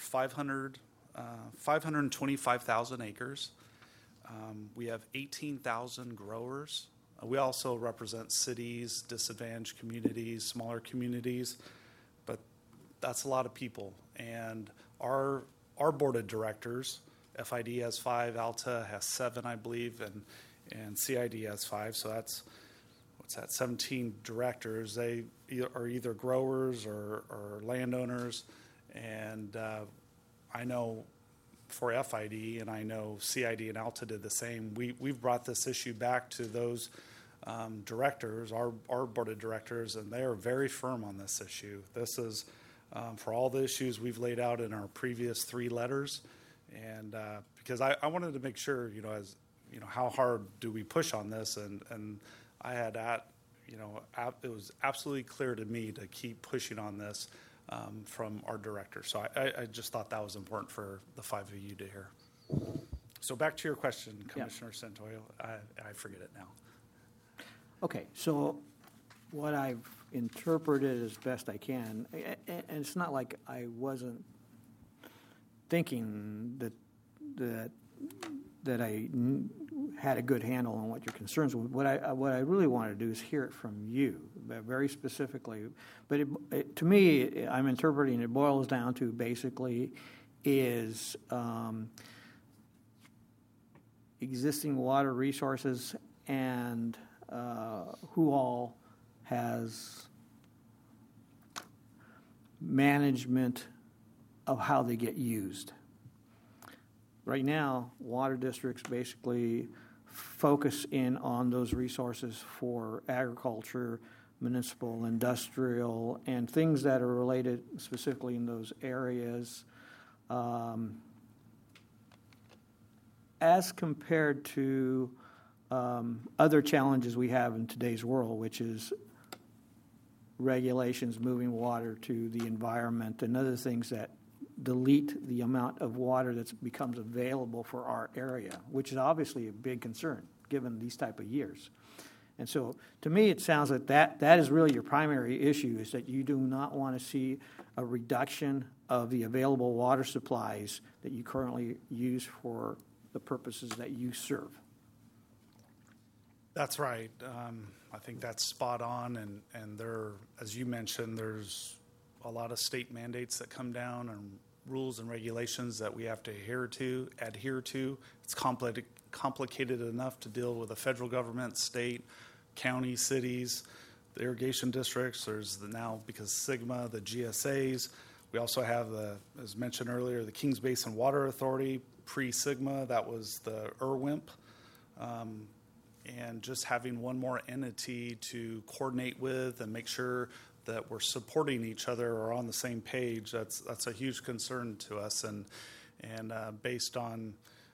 525,000 acres. We have 18,000 growers. We also represent cities, disadvantaged communities, smaller communities, but that's a lot of people. And our board of directors, FID has 5, ALTA has 7, I believe, and CID has 5. So that's, 17 directors. They are either growers or landowners. And I know for FID, and I know CID and Alta did the same, we've brought this issue back to those directors, our board of directors, and they are very firm on this issue. This is for all the issues we've laid out in our previous 3 letters. And because I wanted to make sure, how hard do we push on this? And I had it was absolutely clear to me to keep pushing on this from our director. So I just thought that was important for the 5 of you to hear. So back to your question, Commissioner Santoyo. I forget it now. Okay, so what I've interpreted as best I can, and it's not like I wasn't thinking that I had a good handle on what your concerns were. What I really want to do is hear it from you, very specifically. But to me, I'm interpreting it boils down to basically is existing water resources and who all has management of how they get used. Right now, water districts basically focus in on those resources for agriculture, municipal, industrial, and things that are related specifically in those areas. As compared to other challenges we have in today's world, which is regulations moving water to the environment and other things that delete the amount of water that becomes available for our area, which is obviously a big concern given these type of years. And so to me, it sounds like that is really your primary issue, is that you do not want to see a reduction of the available water supplies that you currently use for the purposes that you serve. That's right. I think that's spot on. And there, as you mentioned, there's a lot of state mandates that come down and rules and regulations that we have to adhere to. It's complicated enough to deal with the federal government, state, county, cities, the irrigation districts. There's now, because SGMA, the GSAs. We also have, as mentioned earlier, the Kings Basin Water Authority, pre-SGMA, that was the IRWIMP. And just having one more entity to coordinate with and make sure that we're supporting each other or on the same page, that's a huge concern to us. And based on,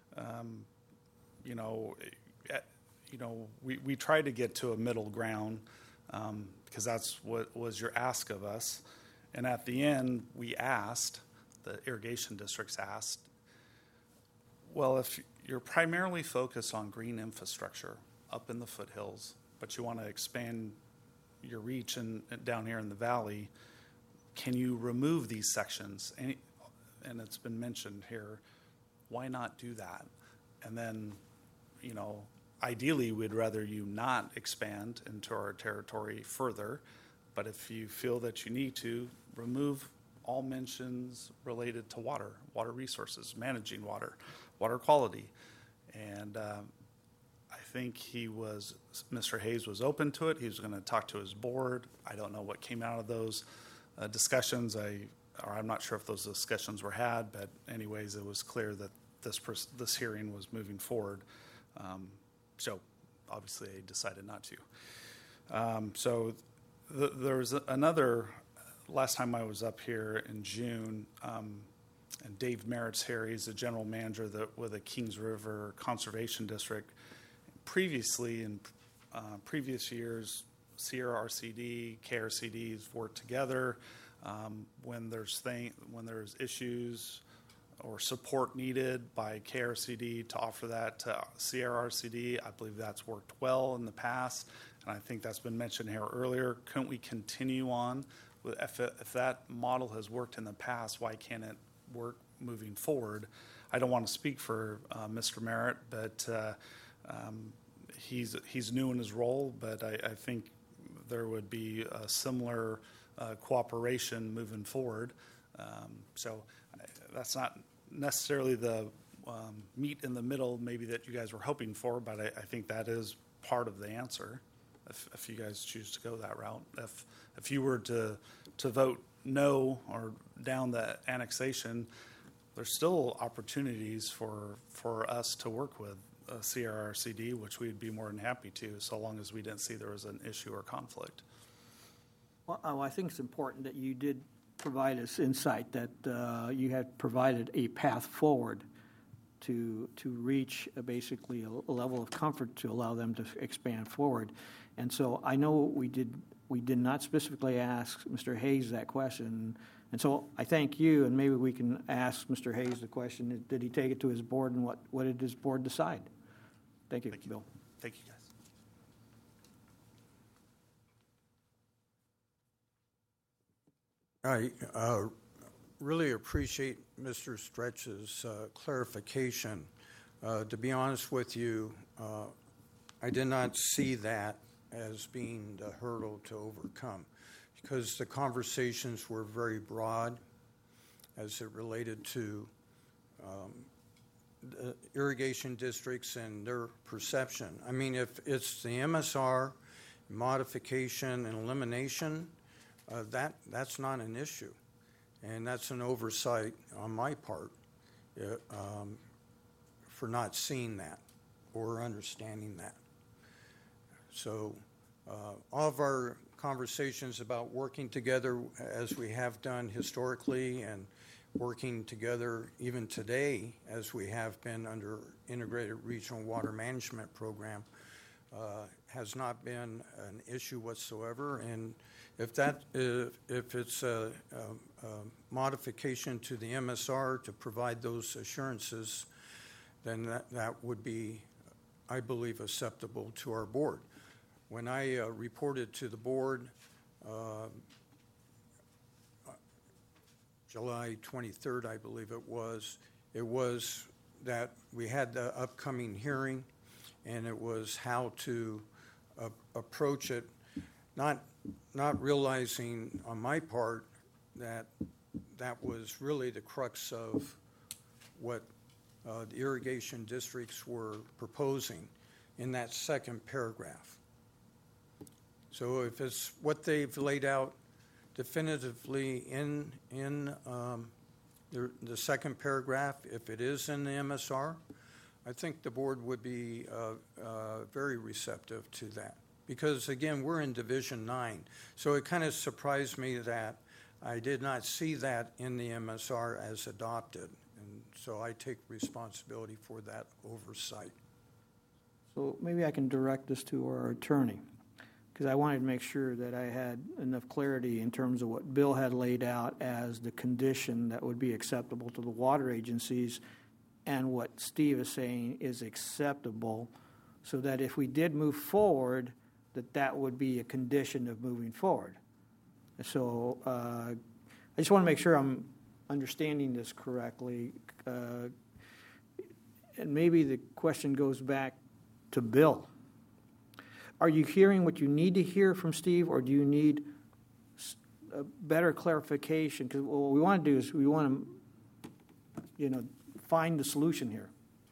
we try to get to a middle ground because that's what was your ask of us. And at the end, we asked, the irrigation districts asked, well, if you're primarily focused on green infrastructure up in the foothills, but you want to expand your reach down here in the valley, can you remove these sections? And it's been mentioned here, why not do that? And then, ideally, we'd rather you not expand into our territory further, but if you feel that you need to, remove all mentions related to water resources, managing water quality. And I think Mr. Hayes was open to it. He was going to talk to his board. I don't know what came out of those discussions. I'm not sure if those discussions were had, but anyways, it was clear that this hearing was moving forward. So obviously I decided not to. There was another, last time I was up here in June, and Dave Merritt's here. He's the general manager with the Kings River Conservation District. Previously, in previous years, Sierra RCD, KRCDs worked together when there's issues or support needed by KRCD to offer that to Sierra RCD. I believe that's worked well in the past, and I think that's been mentioned here earlier. Couldn't we continue on with if that model has worked in the past? Why can't it work moving forward? I don't want to speak for Mr. Merritt, but he's new in his role. But I think there would be a similar cooperation moving forward. So that's not necessarily the meet in the middle maybe that you guys were hoping for, but I think that is part of the answer if you guys choose to go that route. If you were to vote no or down the annexation, there's still opportunities for us to work with CRRCD, which we'd be more than happy to, so long as we didn't see there was an issue or conflict. Well, I think it's important that you did provide us insight that you had provided a path forward to reach basically a level of comfort to allow them to expand forward. And so I know we did not specifically ask Mr. Hayes that question. And so I thank you, and maybe we can ask Mr. Hayes the question, did he take it to his board, and what did his board decide? Thank you, Bill. Thank you, guys. I really appreciate Mr. Stretch's clarification. To be honest with you, I did not see that as being the hurdle to overcome, because the conversations were very broad as it related to the irrigation districts and their perception. I mean, if it's the MSR, modification and elimination, that's not an issue. And that's an oversight on my part for not seeing that or understanding that. So all of our conversations about working together as we have done historically and working together even today as we have been under Integrated Regional Water Management Program has not been an issue whatsoever. And if it's a modification to the MSR to provide those assurances, then that would be, I believe, acceptable to our board. When I reported to the board July 23rd, I believe it was that we had the upcoming hearing, and it was how to approach it, not realizing on my part that was really the crux of what the irrigation districts were proposing in that second paragraph. So if it's what they've laid out definitively in the second paragraph, if it is in the MSR, I think the board would be very receptive to that. Because, again, we're in Division 9. So it kind of surprised me that I did not see that in the MSR as adopted. And so I take responsibility for that oversight. So maybe I can direct this to our attorney, because I wanted to make sure that I had enough clarity in terms of what Bill had laid out as the condition that would be acceptable to the water agencies and what Steve is saying is acceptable, so that if we did move forward, that would be a condition of moving forward. So I just want to make sure I'm understanding this correctly. And maybe the question goes back to Bill. Are you hearing what you need to hear from Steve, or do you need a better clarification? Because what we want to do is we want to, find the solution here.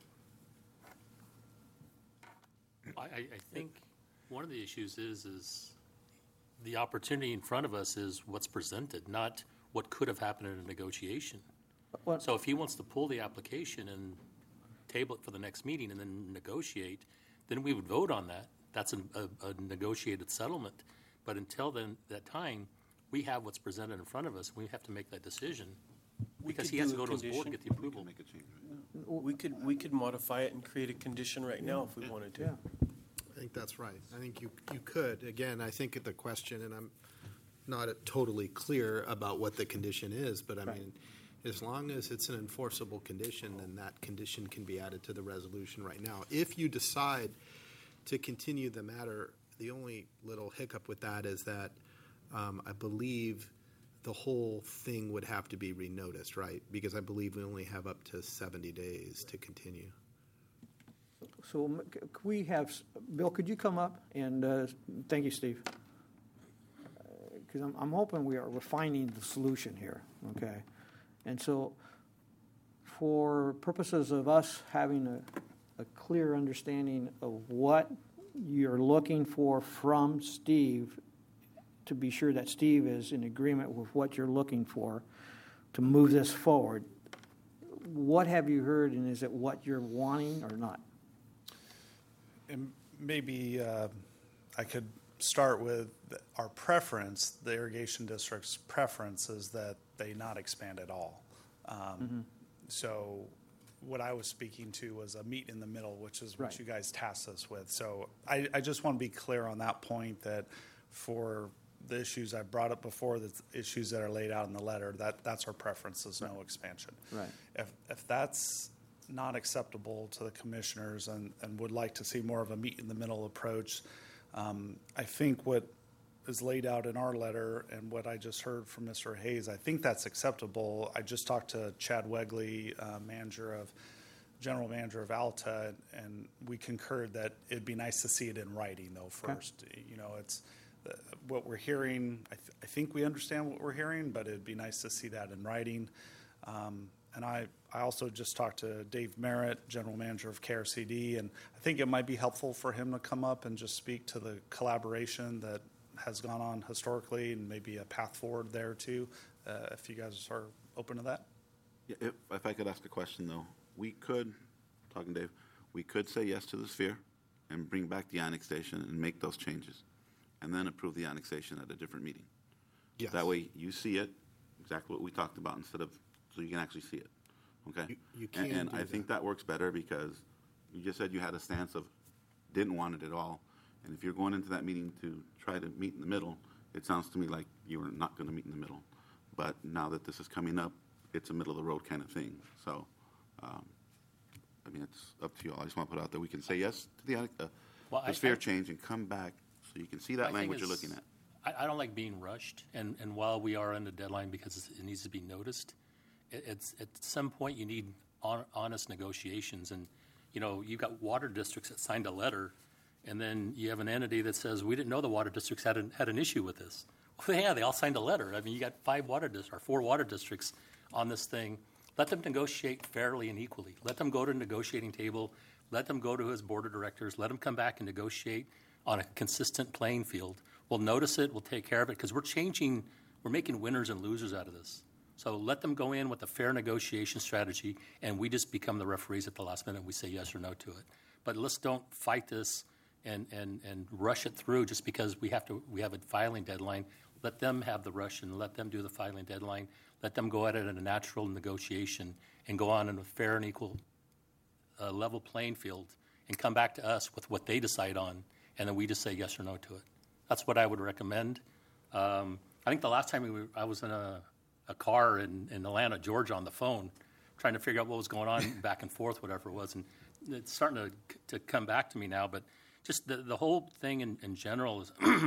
I think one of the issues is the opportunity in front of us is what's presented, not what could have happened in a negotiation. So if he wants to pull the application and table it for the next meeting and then negotiate, then we would vote on that. That's a negotiated settlement. But until then, that time, we have what's presented in front of us. We have to make that decision because he has to go to his board to get the approval. Make a change, right? We could modify it and create a condition right now if we wanted to. Yeah. I think that's right. I think you could. Again, I think the question, and I'm not totally clear about what the condition is, but I mean, as long as it's an enforceable condition, then that condition can be added to the resolution right now. If you decide to continue the matter, the only little hiccup with that is that I believe the whole thing would have to be renoticed, right? Because I believe we only have up to 70 days to continue. So could we have, Bill, could you come up? And thank you, Steve. Because I'm hoping we're finding the solution here, okay? And so for purposes of us having a clear understanding of what you're looking for from Steve, to be sure that Steve is in agreement with what you're looking for to move this forward, what have you heard, and is it what you're wanting or not? And maybe I could start with our preference. The irrigation district's preference is that they not expand at all. So what I was speaking to was a meet in the middle, which is what Right. you guys tasked us with. So I just want to be clear on that point, that for the issues I brought up before, the issues that are laid out in the letter, that's our preference, is no expansion. Right. If that's not acceptable to the commissioners and would like to see more of a meet in the middle approach, I think what is laid out in our letter and what I just heard from Mr. Hayes, I think that's acceptable. I just talked to Chad Wegley, general manager of Alta, and we concurred that it'd be nice to see it in writing though first. You know, it's what we're hearing. I think we understand what we're hearing, but it'd be nice to see that in writing. And I also just talked to Dave Merritt, general manager of KRCD, and I think it might be helpful for him to come up and just speak to the collaboration that has gone on historically and maybe a path forward there too, if you guys are open to that. Yeah, if I could ask a question, though, we could, talking Dave, we could say yes to the sphere and bring back the annexation and make those changes, and then approve the annexation at a different meeting. Yes. That way you see it, exactly what we talked about, instead of, so you can actually see it, okay? You can And do I think that works better because you just said you had a stance of didn't want it at all. And if you're going into that meeting to try to meet in the middle, it sounds to me like you were not going to meet in the middle. But now that this is coming up, it's a middle-of-the-road kind of thing. So, I mean, it's up to you all. I just want to put out that we can say yes to the sphere change and come back so you can see that language you're looking at. I don't like being rushed, and while we are on the deadline because it needs to be noticed, it's at some point you need honest negotiations. And, you know, you've got water districts that signed a letter, and then you have an entity that says, we didn't know the water districts had an issue with this. Well, yeah, they all signed a letter. I mean, you got 4 water districts on this thing. Let them negotiate fairly and equally. Let them go to a negotiating table. Let them go to his board of directors. Let them come back and negotiate on a consistent playing field. We'll notice it. We'll take care of it because we're making winners and losers out of this. So let them go in with a fair negotiation strategy, and we just become the referees at the last minute and we say yes or no to it. But let's don't fight this and rush it through just because we have a filing deadline. Let them have the rush and let them do the filing deadline. Let them go at it in a natural negotiation and go on in a fair and equal level playing field and come back to us with what they decide on, and then we just say yes or no to it. That's what I would recommend. I think the last time I was in a car in Atlanta, Georgia, on the phone, trying to figure out what was going on back and forth, whatever it was, and it's starting to come back to me now. But just the whole thing in general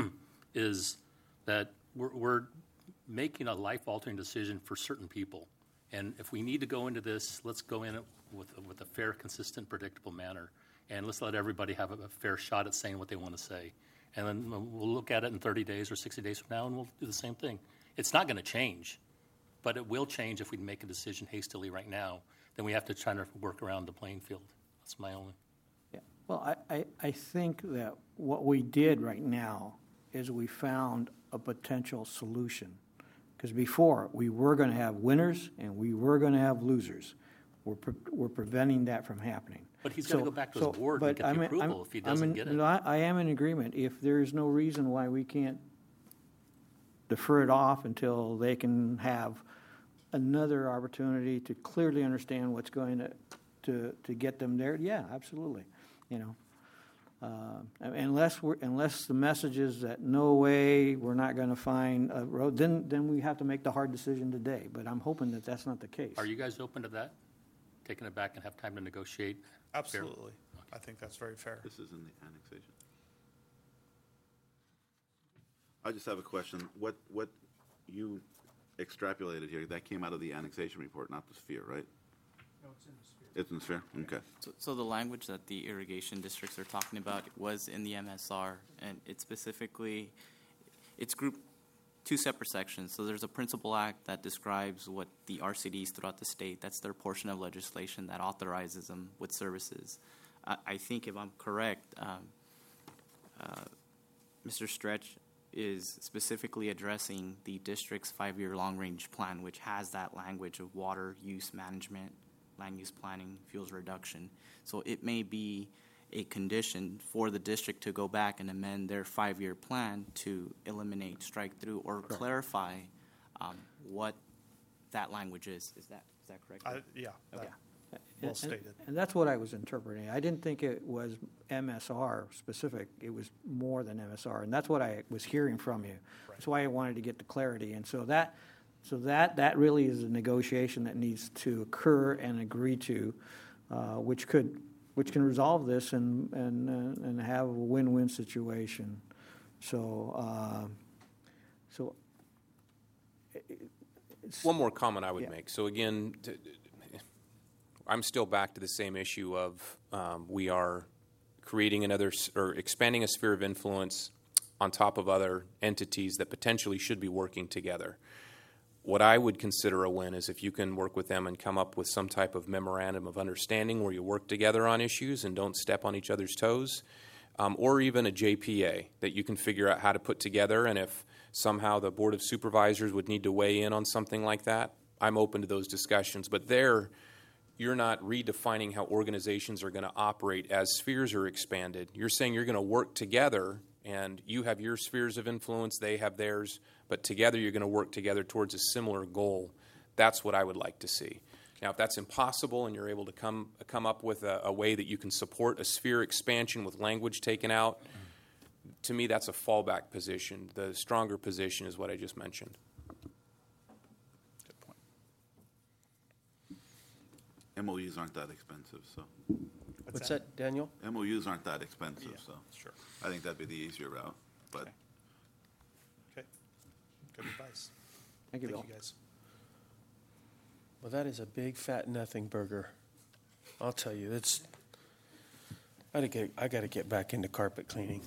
is that we're making a life-altering decision for certain people. And if we need to go into this, let's go in it with a fair, consistent, predictable manner. And let's let everybody have a fair shot at saying what they want to say. And then we'll look at it in 30 days or 60 days from now, and we'll do the same thing. It's not going to change, but it will change if we make a decision hastily right now. Then we have to try to work around the playing field. That's my only. Yeah. Well, I think that what we did right now is we found a potential solution. Because before, we were going to have winners and we were going to have losers. We're preventing that from happening. But he's got to go back to his board and get the approval if he doesn't get it. I am in agreement. If there's no reason why we can't defer it off until they can have another opportunity to clearly understand what's going to get them there, yeah, absolutely. You know, unless the message is that no way we're not going to find a road, then we have to make the hard decision today. But I'm hoping that that's not the case. Are you guys open to that? Taking it back and have time to negotiate? Absolutely. I think that's very fair. This is in the annexation. I just have a question. What you extrapolated here, that came out of the annexation report, not the sphere, right? No, it's in the sphere. It's in the sphere? Okay. So the language that the irrigation districts are talking about was in the MSR, and it's grouped two separate sections. So there's a Principal Act that describes what the RCDs throughout the state, that's their portion of legislation that authorizes them with services. I think if I'm correct, Mr. Stretch is specifically addressing the district's 5-year long-range plan, which has that language of water use management, land use planning, fuels reduction. So it may be a condition for the district to go back and amend their 5-year plan to eliminate strike-through or clarify what that language is. Is that correct? Yeah. Okay. Well stated. And that's what I was interpreting. I didn't think it was MSR specific. It was more than MSR, and that's what I was hearing from you. That's why I wanted to get the clarity. And so that really is a negotiation that needs to occur and agree to, which can resolve this and have a win-win situation. So One more comment I would Yeah. make. So again, I'm still back to the same issue of we are creating another or expanding a sphere of influence on top of other entities that potentially should be working together. What I would consider a win is if you can work with them and come up with some type of memorandum of understanding where you work together on issues and don't step on each other's toes, or even a JPA that you can figure out how to put together. And if somehow the Board of Supervisors would need to weigh in on something like that, I'm open to those discussions. But there, you're not redefining how organizations are going to operate as spheres are expanded. You're saying you're going to work together, and you have your spheres of influence, they have theirs, but together you're going to work together towards a similar goal. That's what I would like to see. Now, if that's impossible and you're able to come up with a way that you can support a sphere expansion with language taken out, to me that's a fallback position. The stronger position is what I just mentioned. Good point. MOUs aren't that expensive, so. What's that, Daniel? MOUs aren't that expensive, so. Sure. I think that'd be the easier route, but. Okay. Good advice. thank you, Thank Bill. you, guys. Well, that is a big fat nothing burger. I'll tell you, I got to get back into carpet cleaning.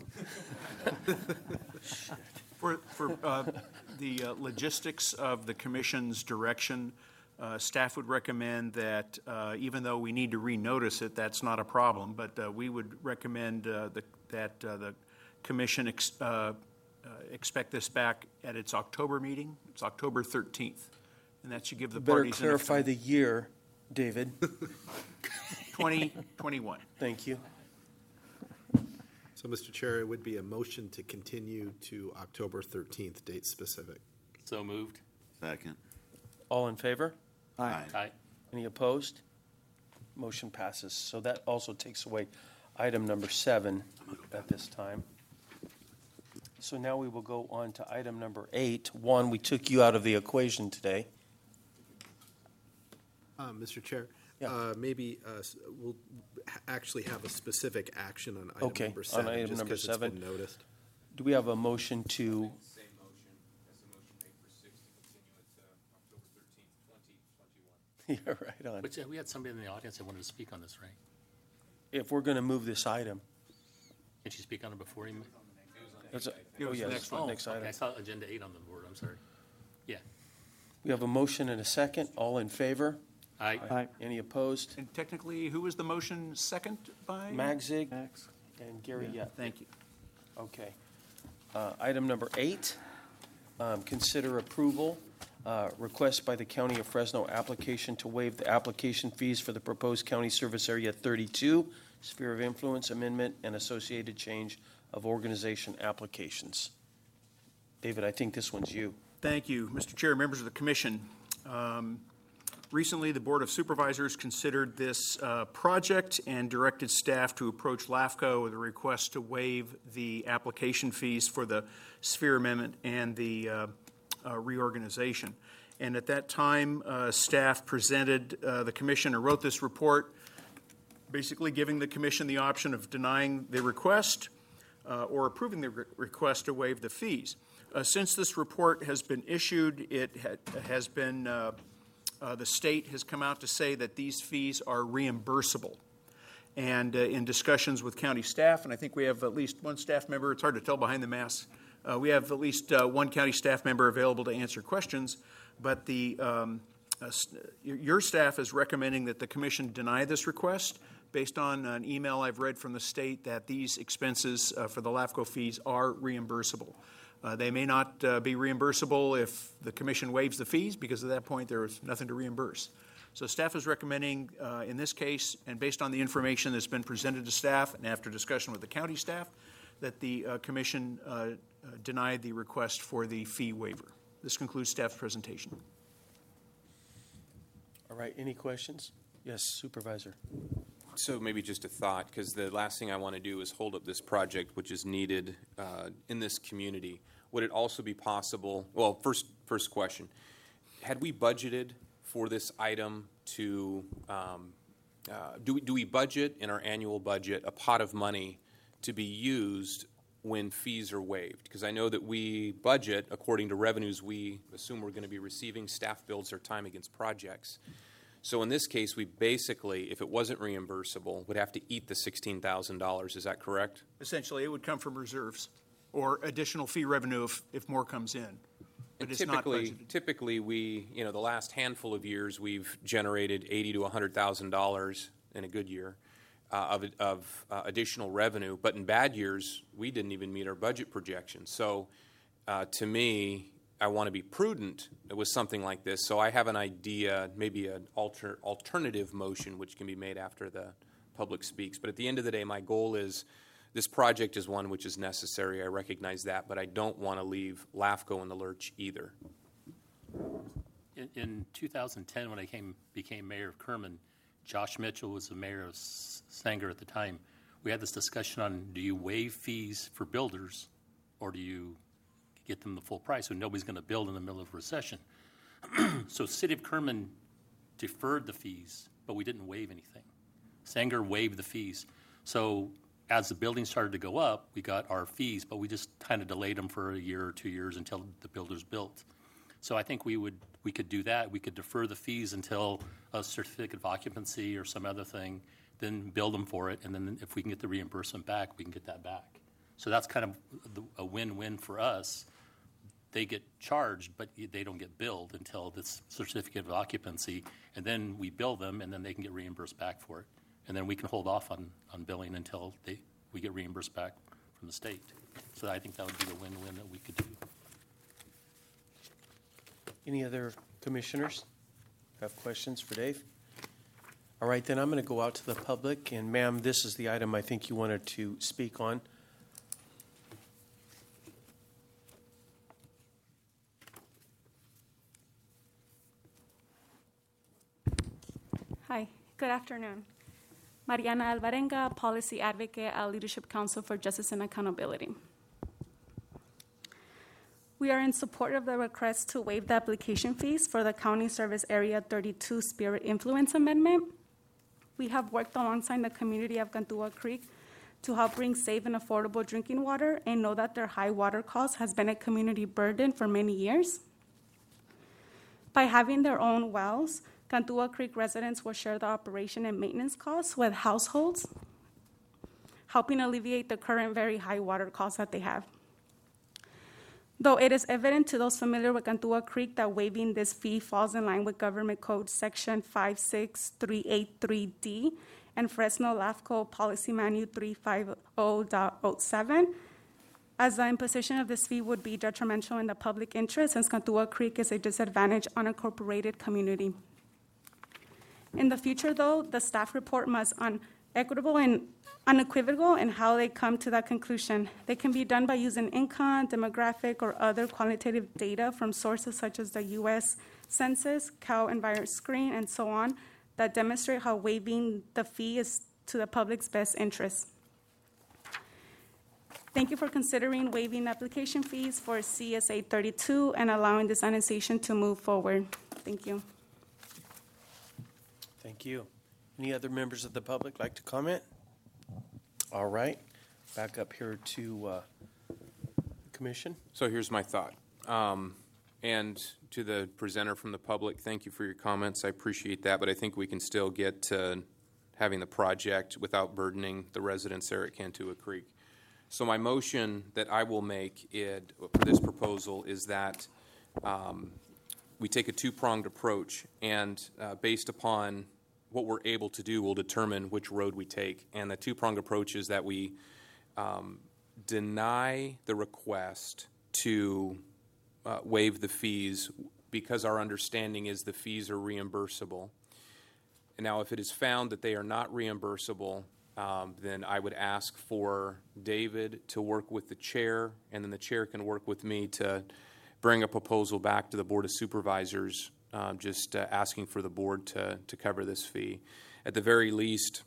For the logistics of the commission's direction, staff would recommend that even though we need to renotice it, that's not a problem, but we would recommend that the commission expect this back at its October meeting. It's October 13th, and that should give the Better parties enough clarify time. the year, David. 2021. Thank you. So, Mr. Chair, it would be a motion to continue to October 13th, date specific. So moved. Second. All in favor? Aye. Aye. Any opposed? Motion passes. So that also takes away item number 7 at this time. So now we will go on to item number 8. Juan, we took you out of the equation today. Mr. Chair, Yeah. maybe we'll actually have a specific action on item Okay, number on 7. item just number 'cause it's 7. been noticed. Do we have a motion to, Same motion as the motion made for 6 to continue it October 13th, 2021. yeah, right on. But we had somebody in the audience that wanted to speak on this, right? If we're going to move this item. Can she speak on it before he? That's a- It was the yes, next one. Next Okay, I item. saw agenda 8 on the board, I'm sorry. Yeah. We have a motion and a second. All in favor? Aye. Aye. Any opposed? And technically, who was the motion second by? Magzig Max? and Gary Yett. Thank you. Okay. Item number 8, consider approval, request by the County of Fresno application to waive the application fees for the proposed County Service Area 32, Sphere of Influence Amendment and associated change of organization applications. David, I think this one's you. Thank you, Mr. Chair, members of the commission. Recently, the Board of Supervisors considered this project and directed staff to approach LAFCO with a request to waive the application fees for the Sphere Amendment and the reorganization. And at that time, staff presented the commission or wrote this report, basically giving the commission the option of denying the request or approving the request to waive the fees. Since this report has been issued, it has been the state has come out to say that these fees are reimbursable. And in discussions with county staff, and I think we have at least one staff member, it's hard to tell behind the mask, we have at least one county staff member available to answer questions, but your staff is recommending that the commission deny this request based on an email I've read from the state that these expenses for the LAFCO fees are reimbursable. They may not be reimbursable if the commission waives the fees, because at that point there is nothing to reimburse. So staff is recommending, in this case, and based on the information that's been presented to staff and after discussion with the county staff, that the commission deny the request for the fee waiver. This concludes staff's presentation. All right, any questions? Yes, Supervisor. So maybe just a thought, because the last thing I want to do is hold up this project, which is needed in this community. Would it also be possible, well, first question, had we budgeted for this item to, do we budget in our annual budget a pot of money to be used when fees are waived? Because I know that we budget according to revenues we assume we're going to be receiving. Staff builds their time against projects. So in this case, we basically, if it wasn't reimbursable, would have to eat the $16,000. Is that correct? Essentially, it would come from reserves or additional fee revenue if more comes in. But it's not budgeted. Typically, we, the last handful of years, we've generated $80,000 to $100,000 in a good year of additional revenue. But in bad years, we didn't even meet our budget projections. So to me, I want to be prudent with something like this. So I have an idea, maybe an alternative motion, which can be made after the public speaks. But at the end of the day, my goal is this project is one which is necessary. I recognize that, but I don't want to leave LAFCO in the lurch either. In 2010, when I became mayor of Kerman, Josh Mitchell was the mayor of Sanger at the time. We had this discussion on, do you waive fees for builders, or do you get them the full price when nobody's going to build in the middle of a recession? So City of Kerman deferred the fees, but we didn't waive anything. Sanger waived the fees. So as the building started to go up, we got our fees, but we just kind of delayed them for a year or 2 years until the builders built. So I think we could do that. We could defer the fees until a certificate of occupancy or some other thing, then bill them for it, and then if we can get the reimbursement back, we can get that back. So that's kind of a win-win for us. They get charged, but they don't get billed until this certificate of occupancy, and then we bill them, and then they can get reimbursed back for it. And then we can hold off on billing until we get reimbursed back from the state. So I think that would be the win-win that we could do. Any other commissioners have questions for Dave? All right, then I'm going to go out to the public. And, ma'am, this is the item I think you wanted to speak on. Hi, good afternoon. Mariana Alvarenga, Policy Advocate at Leadership Council for Justice and Accountability. We are in support of the request to waive the application fees for the County Service Area 32 Spirit Influence Amendment. We have worked alongside the community of Cantua Creek to help bring safe and affordable drinking water and know that their high water cost has been a community burden for many years. By having their own wells, Cantua Creek residents will share the operation and maintenance costs with households, helping alleviate the current very high water costs that they have. Though it is evident to those familiar with Cantua Creek that waiving this fee falls in line with Government Code Section 56383D and Fresno LAFCO Policy Manual 350.07, as the imposition of this fee would be detrimental in the public interest, since Cantua Creek is a disadvantaged unincorporated community. In the future, though, the staff report must be equitable and unequivocal in how they come to that conclusion. They can be done by using income, demographic, or other qualitative data from sources such as the U.S. Census, Cal Environment Screen, and so on, that demonstrate how waiving the fee is to the public's best interest. Thank you for considering waiving application fees for CSA 32 and allowing this annexation to move forward. Thank you. Thank you. Any other members of the public like to comment? All right. Back up here to the commission. So here's my thought. And to the presenter from the public, thank you for your comments. I appreciate that, but I think we can still get to having the project without burdening the residents there at Cantua Creek. So my motion that I will make for this proposal is that we take a two-pronged approach, and based upon what we're able to do, we'll determine which road we take. And the two-pronged approach is that we deny the request to waive the fees because our understanding is the fees are reimbursable. And now, if it is found that they are not reimbursable, then I would ask for David to work with the chair, and then the chair can work with me to bring a proposal back to the Board of Supervisors, asking for the board to cover this fee. At the very least,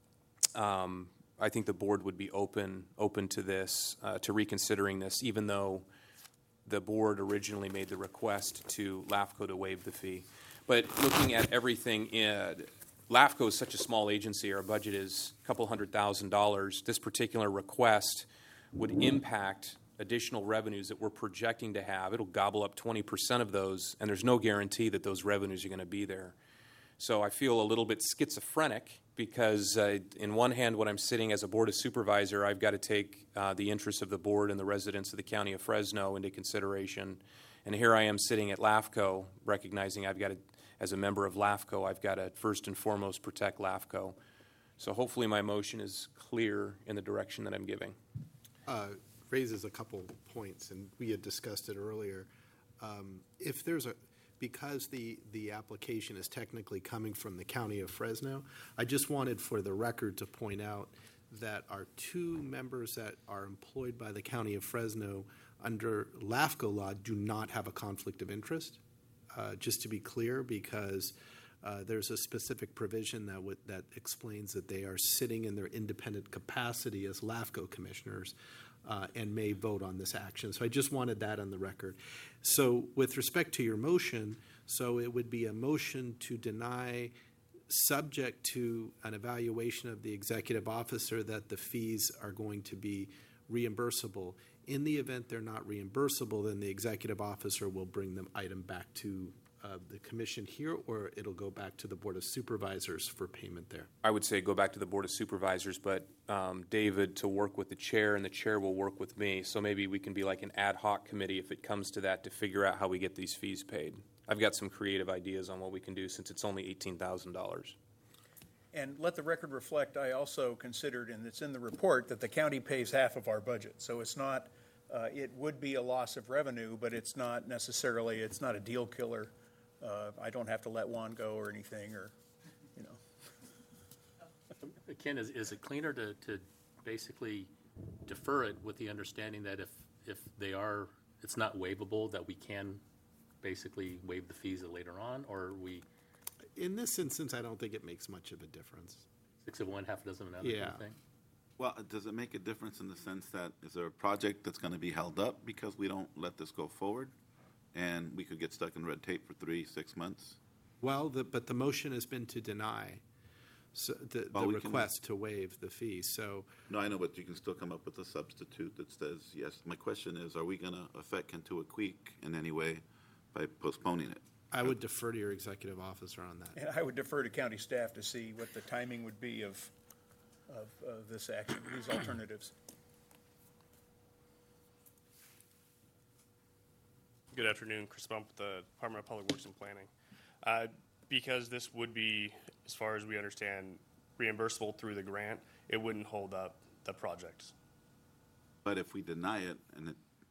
I think the board would be open to this, to reconsidering this, even though the board originally made the request to LAFCO to waive the fee. But looking at everything, LAFCO is such a small agency. Our budget is a couple $100,000. This particular request would impact additional revenues that we're projecting to have. It'll gobble up 20% of those, and there's no guarantee that those revenues are going to be there. So I feel a little bit schizophrenic because in one hand, when I'm sitting as a Board of Supervisor, I've got to take the interests of the board and the residents of the County of Fresno into consideration. And here I am sitting at LAFCO, recognizing I've got to, as a member of LAFCO, I've got to first and foremost protect LAFCO. So hopefully my motion is clear in the direction that I'm giving. Raises a couple points, and we had discussed it earlier. If there's because the application is technically coming from the County of Fresno, I just wanted for the record to point out that our two members that are employed by the County of Fresno under LAFCO law do not have a conflict of interest. Just to be clear, because there's a specific provision that explains that they are sitting in their independent capacity as LAFCO commissioners and may vote on this action. So I just wanted that on the record. So with respect to your motion, so it would be a motion to deny subject to an evaluation of the executive officer that the fees are going to be reimbursable. In the event they're not reimbursable, then the executive officer will bring the item back to the commission here, or it'll go back to the Board of Supervisors for payment there. I would say go back to the Board of Supervisors, but David to work with the chair, and the chair will work with me. So maybe we can be like an ad hoc committee if it comes to that to figure out how we get these fees paid. I've got some creative ideas on what we can do since it's only $18,000. And let the record reflect, I also considered, and it's in the report, that the county pays half of our budget. So it's not, it would be a loss of revenue, but it's not necessarily, it's not a deal killer. I don't have to let Juan go or anything, or, you know. Ken, is it cleaner to basically defer it with the understanding that if they are, it's not waivable, that we can basically waive the fees later on, or we? In this instance, I don't think it makes much of a difference. 6 of one, half a dozen of another. Yeah. Kind of thing? Well, does it make a difference in the sense that is there a project that's going to be held up because we don't let this go forward? And we could get stuck in red tape for 3-6 months? Well, but the motion has been to deny the request to waive the fee. So no, I know, but you can still come up with a substitute that says yes. My question is, are we going to affect Cantua Creek in any way by postponing it? I would defer to your executive officer on that. And I would defer to county staff to see what the timing would be of this action, these alternatives. Good afternoon, Chris Bump with the Department of Public Works and Planning. Because this would be, as far as we understand, reimbursable through the grant, it wouldn't hold up the projects. But if we deny it, and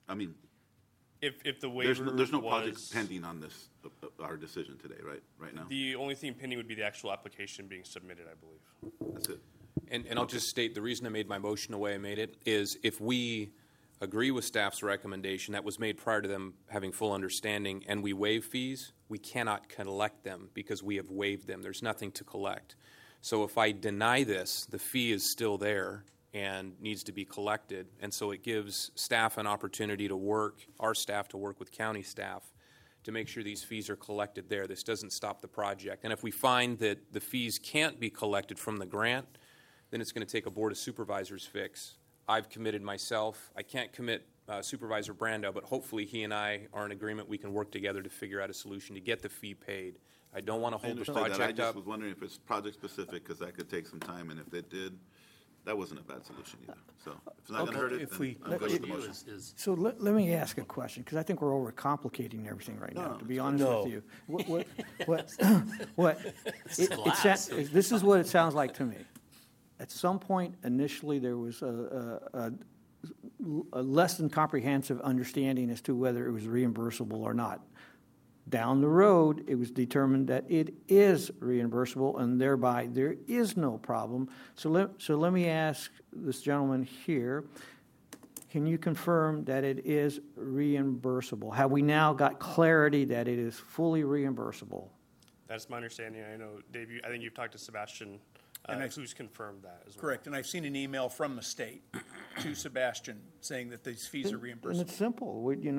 if the waiver there's no project pending on this, our decision today, right now? The only thing pending would be the actual application being submitted, I believe. That's it. And I'll just state the reason I made my motion the way I made it is if we agree with staff's recommendation that was made prior to them having full understanding and we waive fees, we cannot collect them because we have waived them. There's nothing to collect. So if I deny this, the fee is still there and needs to be collected. And so it gives staff an opportunity to work, our staff to work with county staff to make sure these fees are collected there. This doesn't stop the project. And if we find that the fees can't be collected from the grant, then it's going to take a Board of Supervisors fix. I've committed myself. I can't commit Supervisor Brando, but hopefully he and I are in agreement we can work together to figure out a solution to get the fee paid I don't want to I hold the understood that. I project just up. was wondering if it's project-specific, because that could take some time, and if it did, that wasn't a bad solution either. So if it's not going to hurt it, If then we- I'm good with the You motion. So let me ask a question, because I think we're overcomplicating everything right now, No, to be it's honest No. with you. This is what it sounds like to me. At some point, initially, there was a less than comprehensive understanding as to whether it was reimbursable or not. Down the road, it was determined that it is reimbursable, and thereby there is no problem. So let me ask this gentleman here, can you confirm that it is reimbursable? Have we now got clarity that it is fully reimbursable? That's my understanding. I know, Dave, I think you've talked to Sebastian, who's confirmed that as well. Correct, and I've seen an email from the state to Sebastian saying that these fees are And reimbursable. it's simple.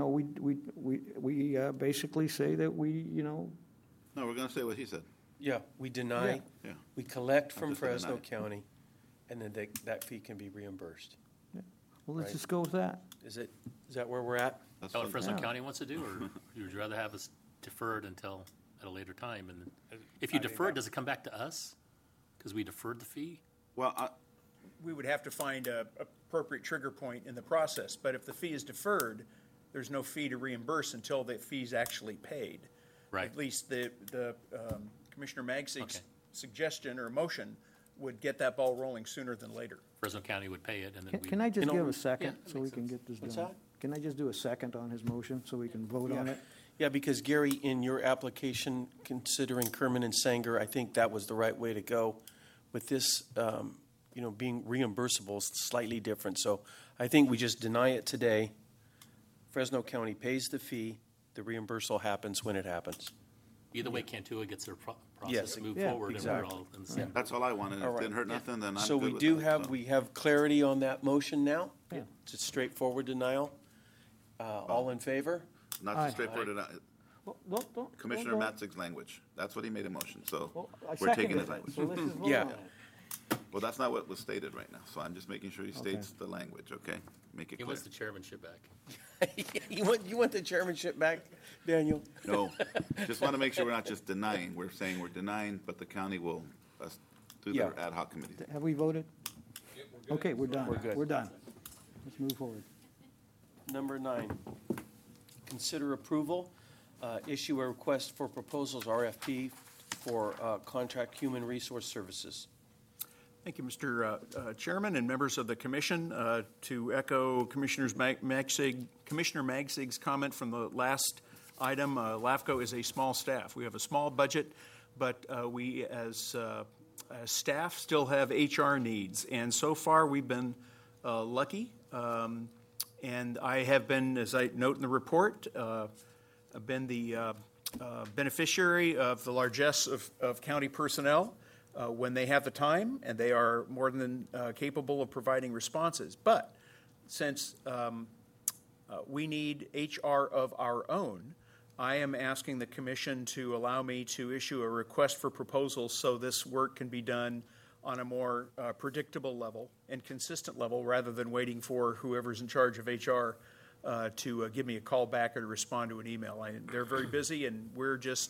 We basically say that No, we're going to say what he said. Yeah, we deny, Yeah. we collect from just gonna Fresno deny it. County, and then that fee can be reimbursed. well, let's Right. just go with that. Is that where we're at? That's Is that what fine. Fresno Yeah. County wants to do, or would you rather have us deferred until at a later time? And if you defer it, does it come back to us? Because we deferred the fee? Well, We would have to find a appropriate trigger point in the process, but if the fee is deferred, there's no fee to reimburse until the fee's actually paid. Right. At least the Commissioner Magsig's Okay. suggestion or motion would get that ball rolling sooner than later. Fresno County would pay it, and then we. Can I just You know, give a second yeah, that so we makes can sense. get this What's done? that? Can I just do a second on his motion so we can vote on it? Yeah, because Gary, in your application, considering Kerman and Sanger, I think that was the right way to go. With this, being reimbursable is slightly different. So I think we just deny it today. Fresno County pays the fee. The reimbursal happens when it happens. Either way, Cantua gets their process Yes, moved yeah, forward, exactly. and we're all in the same. that's all I wanted. All If it right. didn't hurt nothing, then I'm So good we with do that, have, so. we have clarity on that motion now? Yeah. It's a straightforward denial. All in favor? Not Aye. to straightforward it out. Well, don't- Commissioner don't- Matzig's language. That's what he made a motion, so Well, I we're taking seconded his it, language. so let's just vote Yeah. on it. Well, that's not what was stated right now, so I'm just making sure he states the language, okay? Make it He clear. wants the chairmanship back. You want the chairmanship back, Daniel? No, just want to make sure we're not just denying. We're saying we're denying, but the county will do their Yeah. ad hoc committees. Have we voted? Okay, we're done. We're good. We're done. Let's move forward. Number 9, consider approval, issue a request for proposals, RFP, for contract human resource services. Thank you, Mr. Chairman and members of the commission. To echo Commissioner Magsig's comment from the last item, LAFCO is a small staff. We have a small budget, but we as staff still have HR needs. And so far, we've been lucky. And I have been, as I note in the report, I've been the beneficiary of the largesse of county personnel when they have the time, and they are more than capable of providing responses. But since we need HR of our own, I am asking the commission to allow me to issue a request for proposals so this work can be done on a more predictable level and consistent level, rather than waiting for whoever's in charge of HR to give me a call back or to respond to an email. They're very busy, and we're just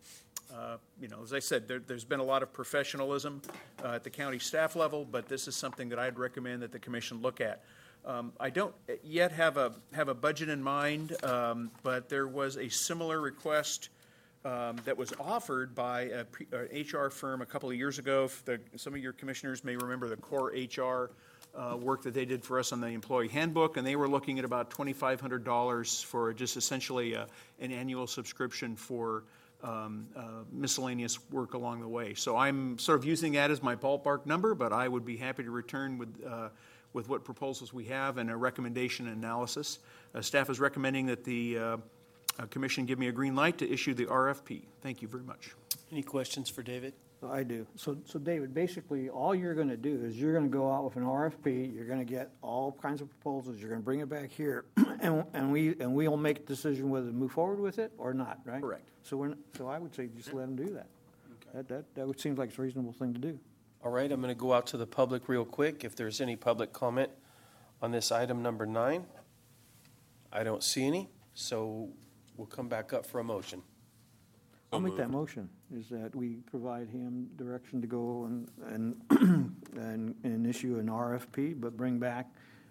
as I said, there's been a lot of professionalism at the county staff level, but this is something that I'd recommend that the commission look at. I don't yet have a budget in mind, but there was a similar request that was offered by an HR firm a couple of years ago. Some of your commissioners may remember the core HR work that they did for us on the employee handbook, and they were looking at about $2,500 for just essentially an annual subscription for miscellaneous work along the way. So I'm sort of using that as my ballpark number, but I would be happy to return with what proposals we have and a recommendation and analysis. Staff is recommending that the commission give me a green light to issue the RFP. Thank you very much. Any questions for David? I do. So David, basically, all you're going to do is you're going to go out with an RFP. You're going to get all kinds of proposals. You're going to bring it back here, and we'll make a decision whether to move forward with it or not, right? Correct. So I would say just let them do that. Okay. That would seem like it's a reasonable thing to do. All right, I'm going to go out to the public real quick. If there's any public comment on this item number 9, I don't see any, so we'll come back up for a motion. I'll make that motion, is that we provide him direction to go and and issue an RFP, but bring back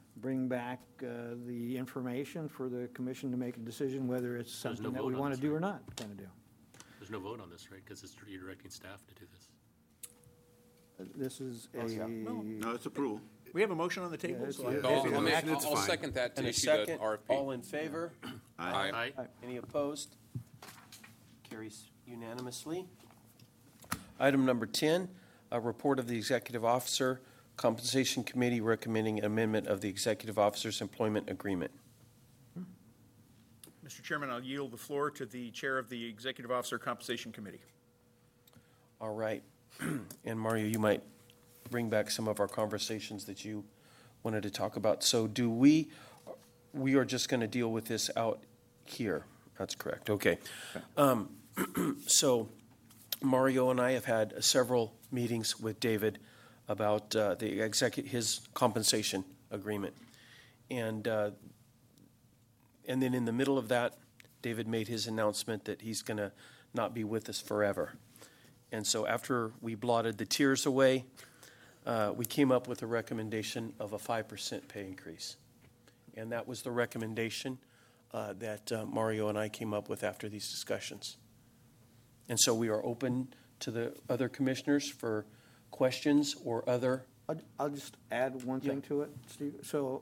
the information for the commission to make a decision whether it's There's no something that vote we on want this, to do right? or not going to do. There's no vote on this, right? Because you're directing staff to do this. This is No, it's approval. We have a motion on the table, Yeah, so it's- I'll second that to And a issue the second, RFP. all in favor? Aye. Any opposed? Carries unanimously. Item number 10, a report of the Executive Officer, Compensation Committee recommending amendment of the Executive Officer's employment agreement. Mr. Chairman, I'll yield the floor to the Chair of the Executive Officer Compensation Committee. All right. And Mario, you might bring back some of our conversations that you wanted to talk about. So we are just going to deal with this out here. That's correct. Okay. So Mario and I have had several meetings with David about his compensation agreement. And then in the middle of that, David made his announcement that he's going to not be with us forever. And so after we blotted the tears away, we came up with a recommendation of a 5% pay increase. And that was the recommendation that Mario and I came up with after these discussions. And so we are open to the other commissioners for questions or other. I'll just add one thing to it, Steve. So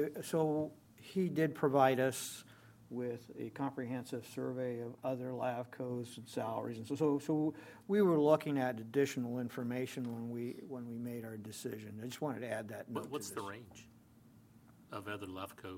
he did provide us with a comprehensive survey of other LAVCOs and salaries, and so we were looking at additional information when we made our decision. I just wanted to add that. What's the range of other LAFCO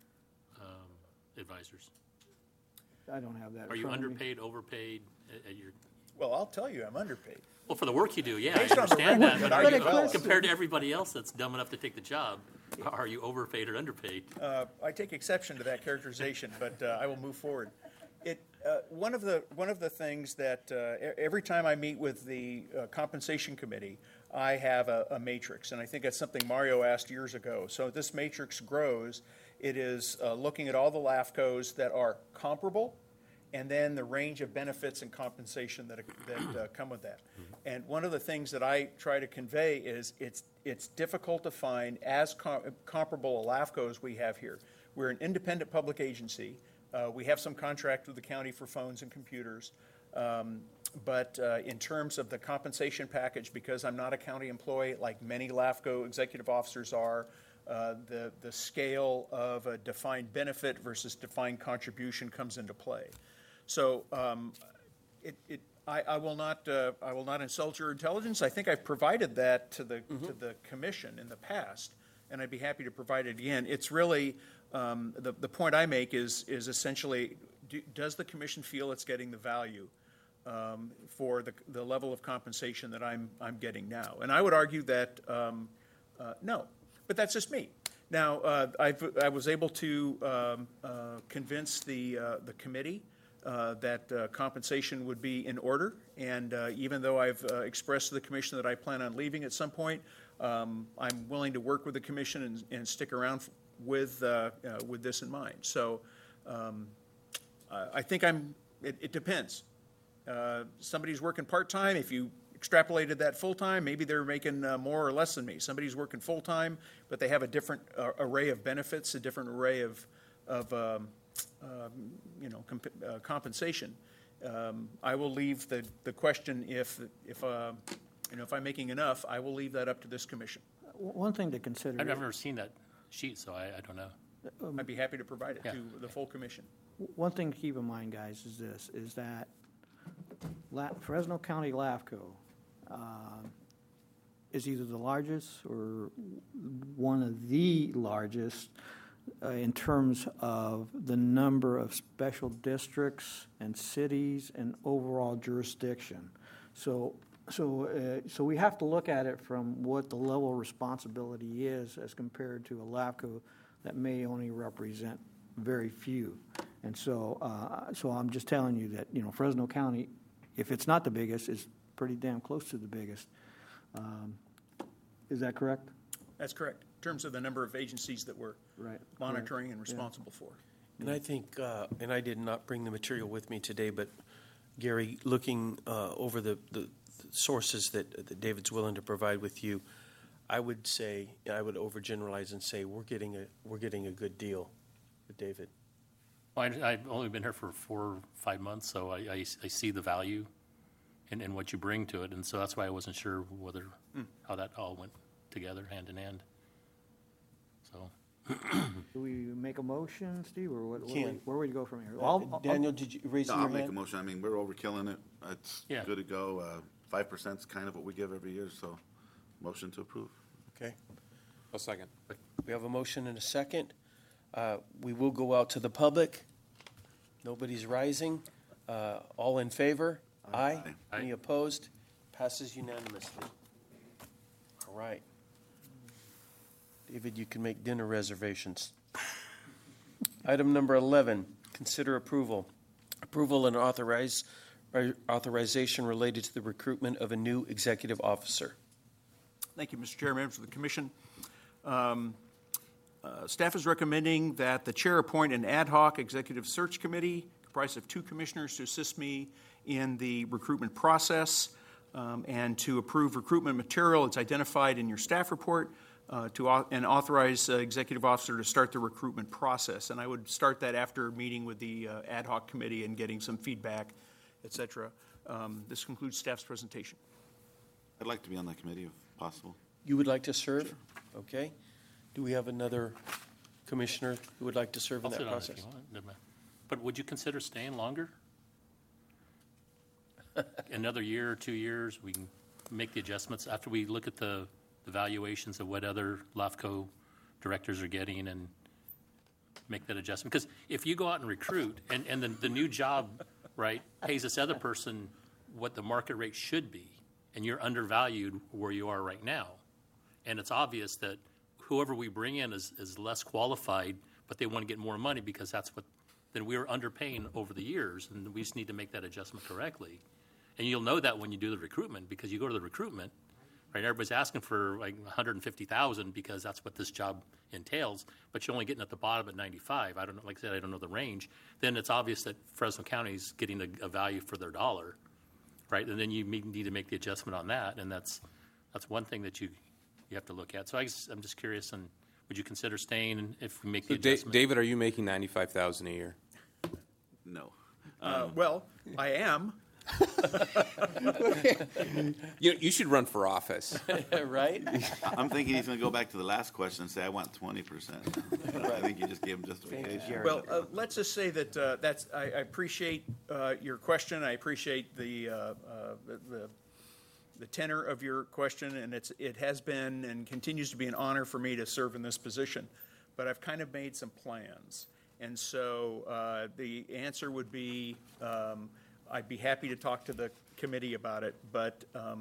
advisors? I don't have that. Are you underpaid, overpaid at your? Well, I'll tell you, I'm underpaid. Well, for the work you do, yeah, Based I on the understand that. record But that are I you, developed. compared to everybody else that's dumb enough to take the job, are you overpaid or underpaid? I take exception to that characterization, but I will move forward. One of the things that every time I meet with the compensation committee, I have a matrix, and I think that's something Mario asked years ago. So this matrix grows. It is looking at all the LAFCOs that are comparable, and then the range of benefits and compensation that come with that. And one of the things that I try to convey is it's difficult to find as comparable a LAFCO as we have here. We're an independent public agency. We have some contract with the county for phones and computers. But in terms of the compensation package, because I'm not a county employee like many LAFCO executive officers are, the scale of a defined benefit versus defined contribution comes into play. So I will not insult your intelligence. I think I've provided that to the commission in the past, and I'd be happy to provide it again. It's really the point I make is essentially, does the commission feel it's getting the value for the level of compensation that I'm getting now? And I would argue that no, but that's just me. Now I was able to convince the committee that compensation would be in order, and even though I've expressed to the commission that I plan on leaving at some point, I'm willing to work with the commission and stick around with this in mind. So I think it depends. Somebody's working part-time. If you extrapolated that full-time, maybe they're making more or less than me. Somebody's working full-time, but they have a different array of benefits, a different array of compensation. I will leave the question if I'm making enough, I will leave that up to this commission. One thing to consider. I've never seen that sheet, so I don't know. I'd be happy to provide it to the full commission. One thing to keep in mind, guys, is that Fresno County LAFCO is either the largest or one of the largest in terms of the number of special districts and cities and overall jurisdiction. So we have to look at it from what the level of responsibility is as compared to a LAFCO that may only represent very few. And so I'm just telling you that, Fresno County, if it's not the biggest, is pretty damn close to the biggest. Is that correct? That's correct, in terms of the number of agencies that we're monitoring and responsible for. And I think, and I did not bring the material with me today, but Gary, looking over the sources that David's willing to provide with you, I would overgeneralize and say we're getting a good deal with David. Well, I've only been here for 4 or 5 months, so I see the value in what you bring to it, and so that's why I wasn't sure how that all went together hand in hand. So, Do we make a motion, Steve, or where would we go from here? Daniel, did you raise your I'll hand? make a motion. I mean, we're overkilling it. It's Yeah. good to go. 5% is kind of what we give every year, so motion to approve. Okay. A second. We have a motion and a second. We will go out to the public. Nobody's rising. All in favor? Aye. Aye. Any opposed? Passes unanimously. All right. David, you can make dinner reservations. Item number 11, consider approval. Approval and authorization related to the recruitment of a new executive officer. Thank you, Mr. Chair, members of the Commission. Staff is recommending that the Chair appoint an ad hoc executive search committee comprised of 2 commissioners to assist me in the recruitment process and to approve recruitment material. It's identified in your staff report and authorize executive officer to start the recruitment process. And I would start that after meeting with the ad hoc committee and getting some feedback, et cetera. This concludes staff's presentation. I'd like to be on that committee if possible. You would like to serve? Okay. Do we have another commissioner who would like to serve in I'll that sit on it process? if you want. Doesn't matter. But would you consider staying longer? Another year or 2 years, we can make the adjustments after we look at the valuations of what other LAFCO directors are getting and make that adjustment. Because if you go out and recruit and the new job, right, pays this other person what the market rate should be, and you're undervalued where you are right now, and it's obvious that whoever we bring in is less qualified, but they want to get more money because that's what, then we were underpaying over the years, and we just need to make that adjustment correctly. And you'll know that when you do the recruitment, because you go to the recruitment, right? Everybody's asking for like $150,000 because that's what this job entails, but you're only getting at the bottom at 95. I don't know, like I said, I don't know the range. Then it's obvious that Fresno County is getting a value for their dollar, right? And then you need to make the adjustment on that, and that's one thing that you have to look at. So I'm just curious, and would you consider staying if we make the adjustment? David, are you making $95,000 a year? No. Well, I am. You should run for office. Right? I'm thinking he's going to go back to the last question and say, I want 20%. I think you just gave him justification. Well, let's just say that I appreciate your question. I appreciate the tenor of your question, and it has been and continues to be an honor for me to serve in this position. But I've kind of made some plans, and so the answer would be I'd be happy to talk to the committee about it, but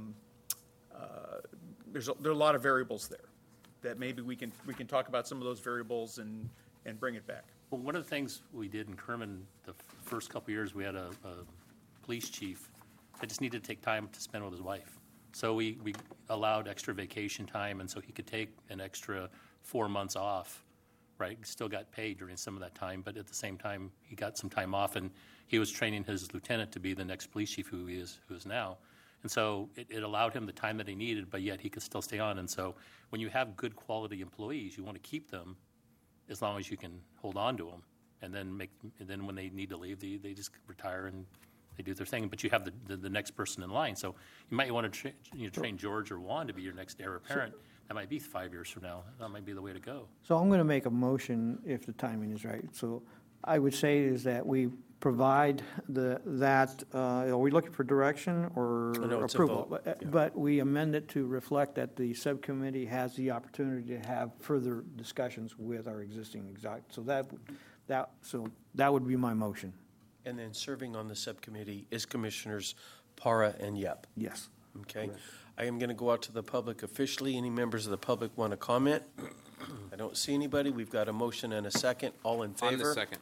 there are a lot of variables there that maybe we can talk about some of those variables and bring it back. Well, one of the things we did in Kerman the first couple of years, we had a police chief that just needed to take time to spend with his wife. So we allowed extra vacation time, and so he could take an extra 4 months off, right? Still got paid during some of that time, but at the same time, he got some time off, and he was training his lieutenant to be the next police chief who is now. And so it allowed him the time that he needed, but yet he could still stay on. And so when you have good quality employees, you want to keep them as long as you can hold on to them. And then when they need to leave, they just retire and they do their thing. But you have the next person in line. So you might want to train George or Juan to be your next heir apparent. That might be 5 years from now. That might be the way to go. So I'm going to make a motion if the timing is right. So I would say is that we provide are we looking for direction or No, it's a approval? vote. But we amend it to reflect that the subcommittee has the opportunity to have further discussions with our existing exec. So that would be my motion. And then serving on the subcommittee is Commissioners Para and Yep. Yes. Okay. I am going to go out to the public officially. Any members of the public want to comment? I don't see anybody. We've got a motion and a second. All in favor? On the second.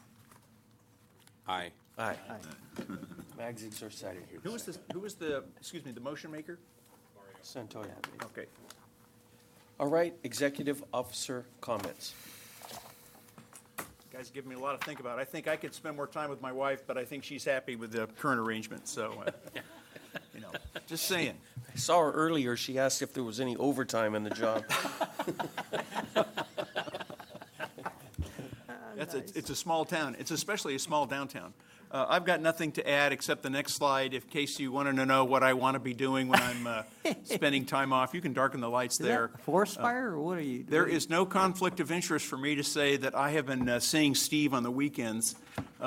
Aye. Aye. Magzigs are cited here. Who was the motion maker? Santoya. Okay. All right, executive officer comments. Guys give me a lot to think about. I think I could spend more time with my wife, but I think she's happy with the current arrangement. So, just saying. I saw her earlier. She asked if there was any overtime in the job. It's a small town. It's especially a small downtown. I've got nothing to add except the next slide. In case you wanted to know what I want to be doing when I'm spending time off, you can darken the lights there. That a forest fire, or what are you doing? There is no conflict of interest for me to say that I have been seeing Steve on the weekends.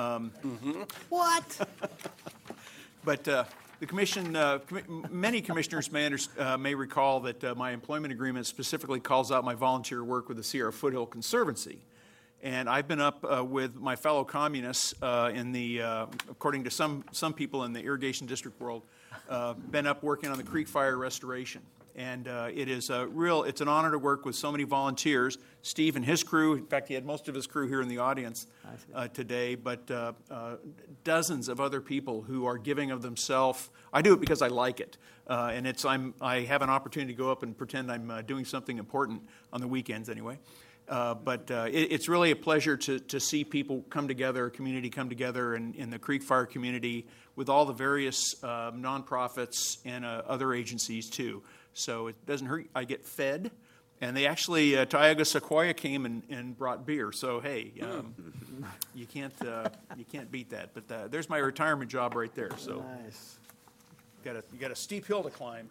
What? But the commission, many commissioners may recall that my employment agreement specifically calls out my volunteer work with the Sierra Foothill Conservancy. And I've been up with my fellow communists according to some people in the irrigation district world, been up working on the creek fire restoration. And it's an honor to work with so many volunteers. Steve and his crew, in fact, he had most of his crew here in the audience today, but dozens of other people who are giving of themselves. I do it because I like it. And I have an opportunity to go up and pretend I'm doing something important on the weekends anyway. But it's really a pleasure to see people come together, a community come together in the Creek Fire community with all the various nonprofits and other agencies too. So it doesn't hurt. I get fed. And they actually, Tioga Sequoia came and brought beer. So, hey, you can't beat that. But there's my retirement job right there. So Nice. you got a steep hill to climb.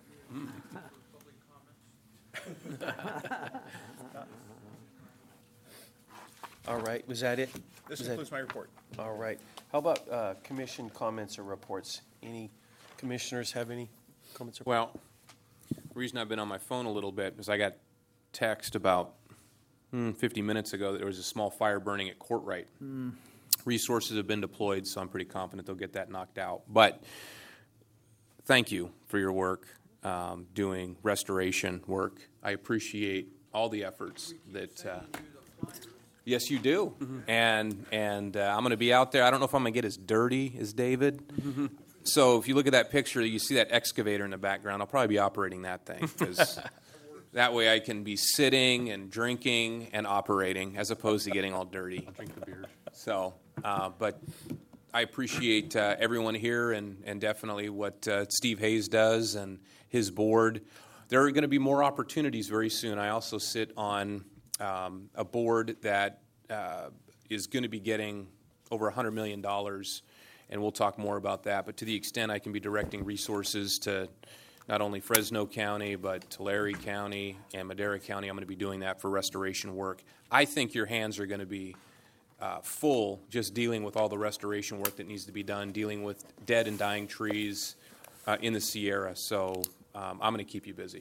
All right, was that it? This concludes my report. All right. How about commission comments or reports? Any commissioners have any comments or reports? Well, the reason I've been on my phone a little bit is I got text about 50 minutes ago that there was a small fire burning at Courtright. Resources have been deployed, so I'm pretty confident they'll get that knocked out. But thank you for your work doing restoration work. I appreciate all the efforts that... Yes, you do. And I'm going to be out there. I don't know if I'm going to get as dirty as David. So if you look at that picture, you see that excavator in the background. I'll probably be operating that thing because that way I can be sitting and drinking and operating as opposed to getting all dirty. I'll drink the beer. So, but I appreciate everyone here and definitely what Steve Hayes does and his board. There are going to be more opportunities very soon. I also sit on a board that is going to be getting over $100 million, and we'll talk more about that. But to the extent I can be directing resources to not only Fresno County, but Tulare County and Madera County, I'm going to be doing that for restoration work. I think your hands are going to be full just dealing with all the restoration work that needs to be done, dealing with dead and dying trees in the Sierra. So I'm going to keep you busy.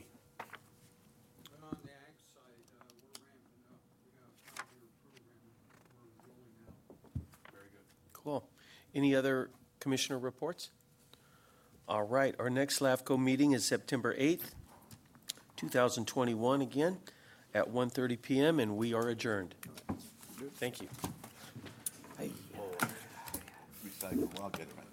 Cool. Any other commissioner reports? All right. Our next LAFCO meeting is September 8th, 2021, again at 1:30 p.m., and we are adjourned. Thank you. Recycle, well, I'll get it right.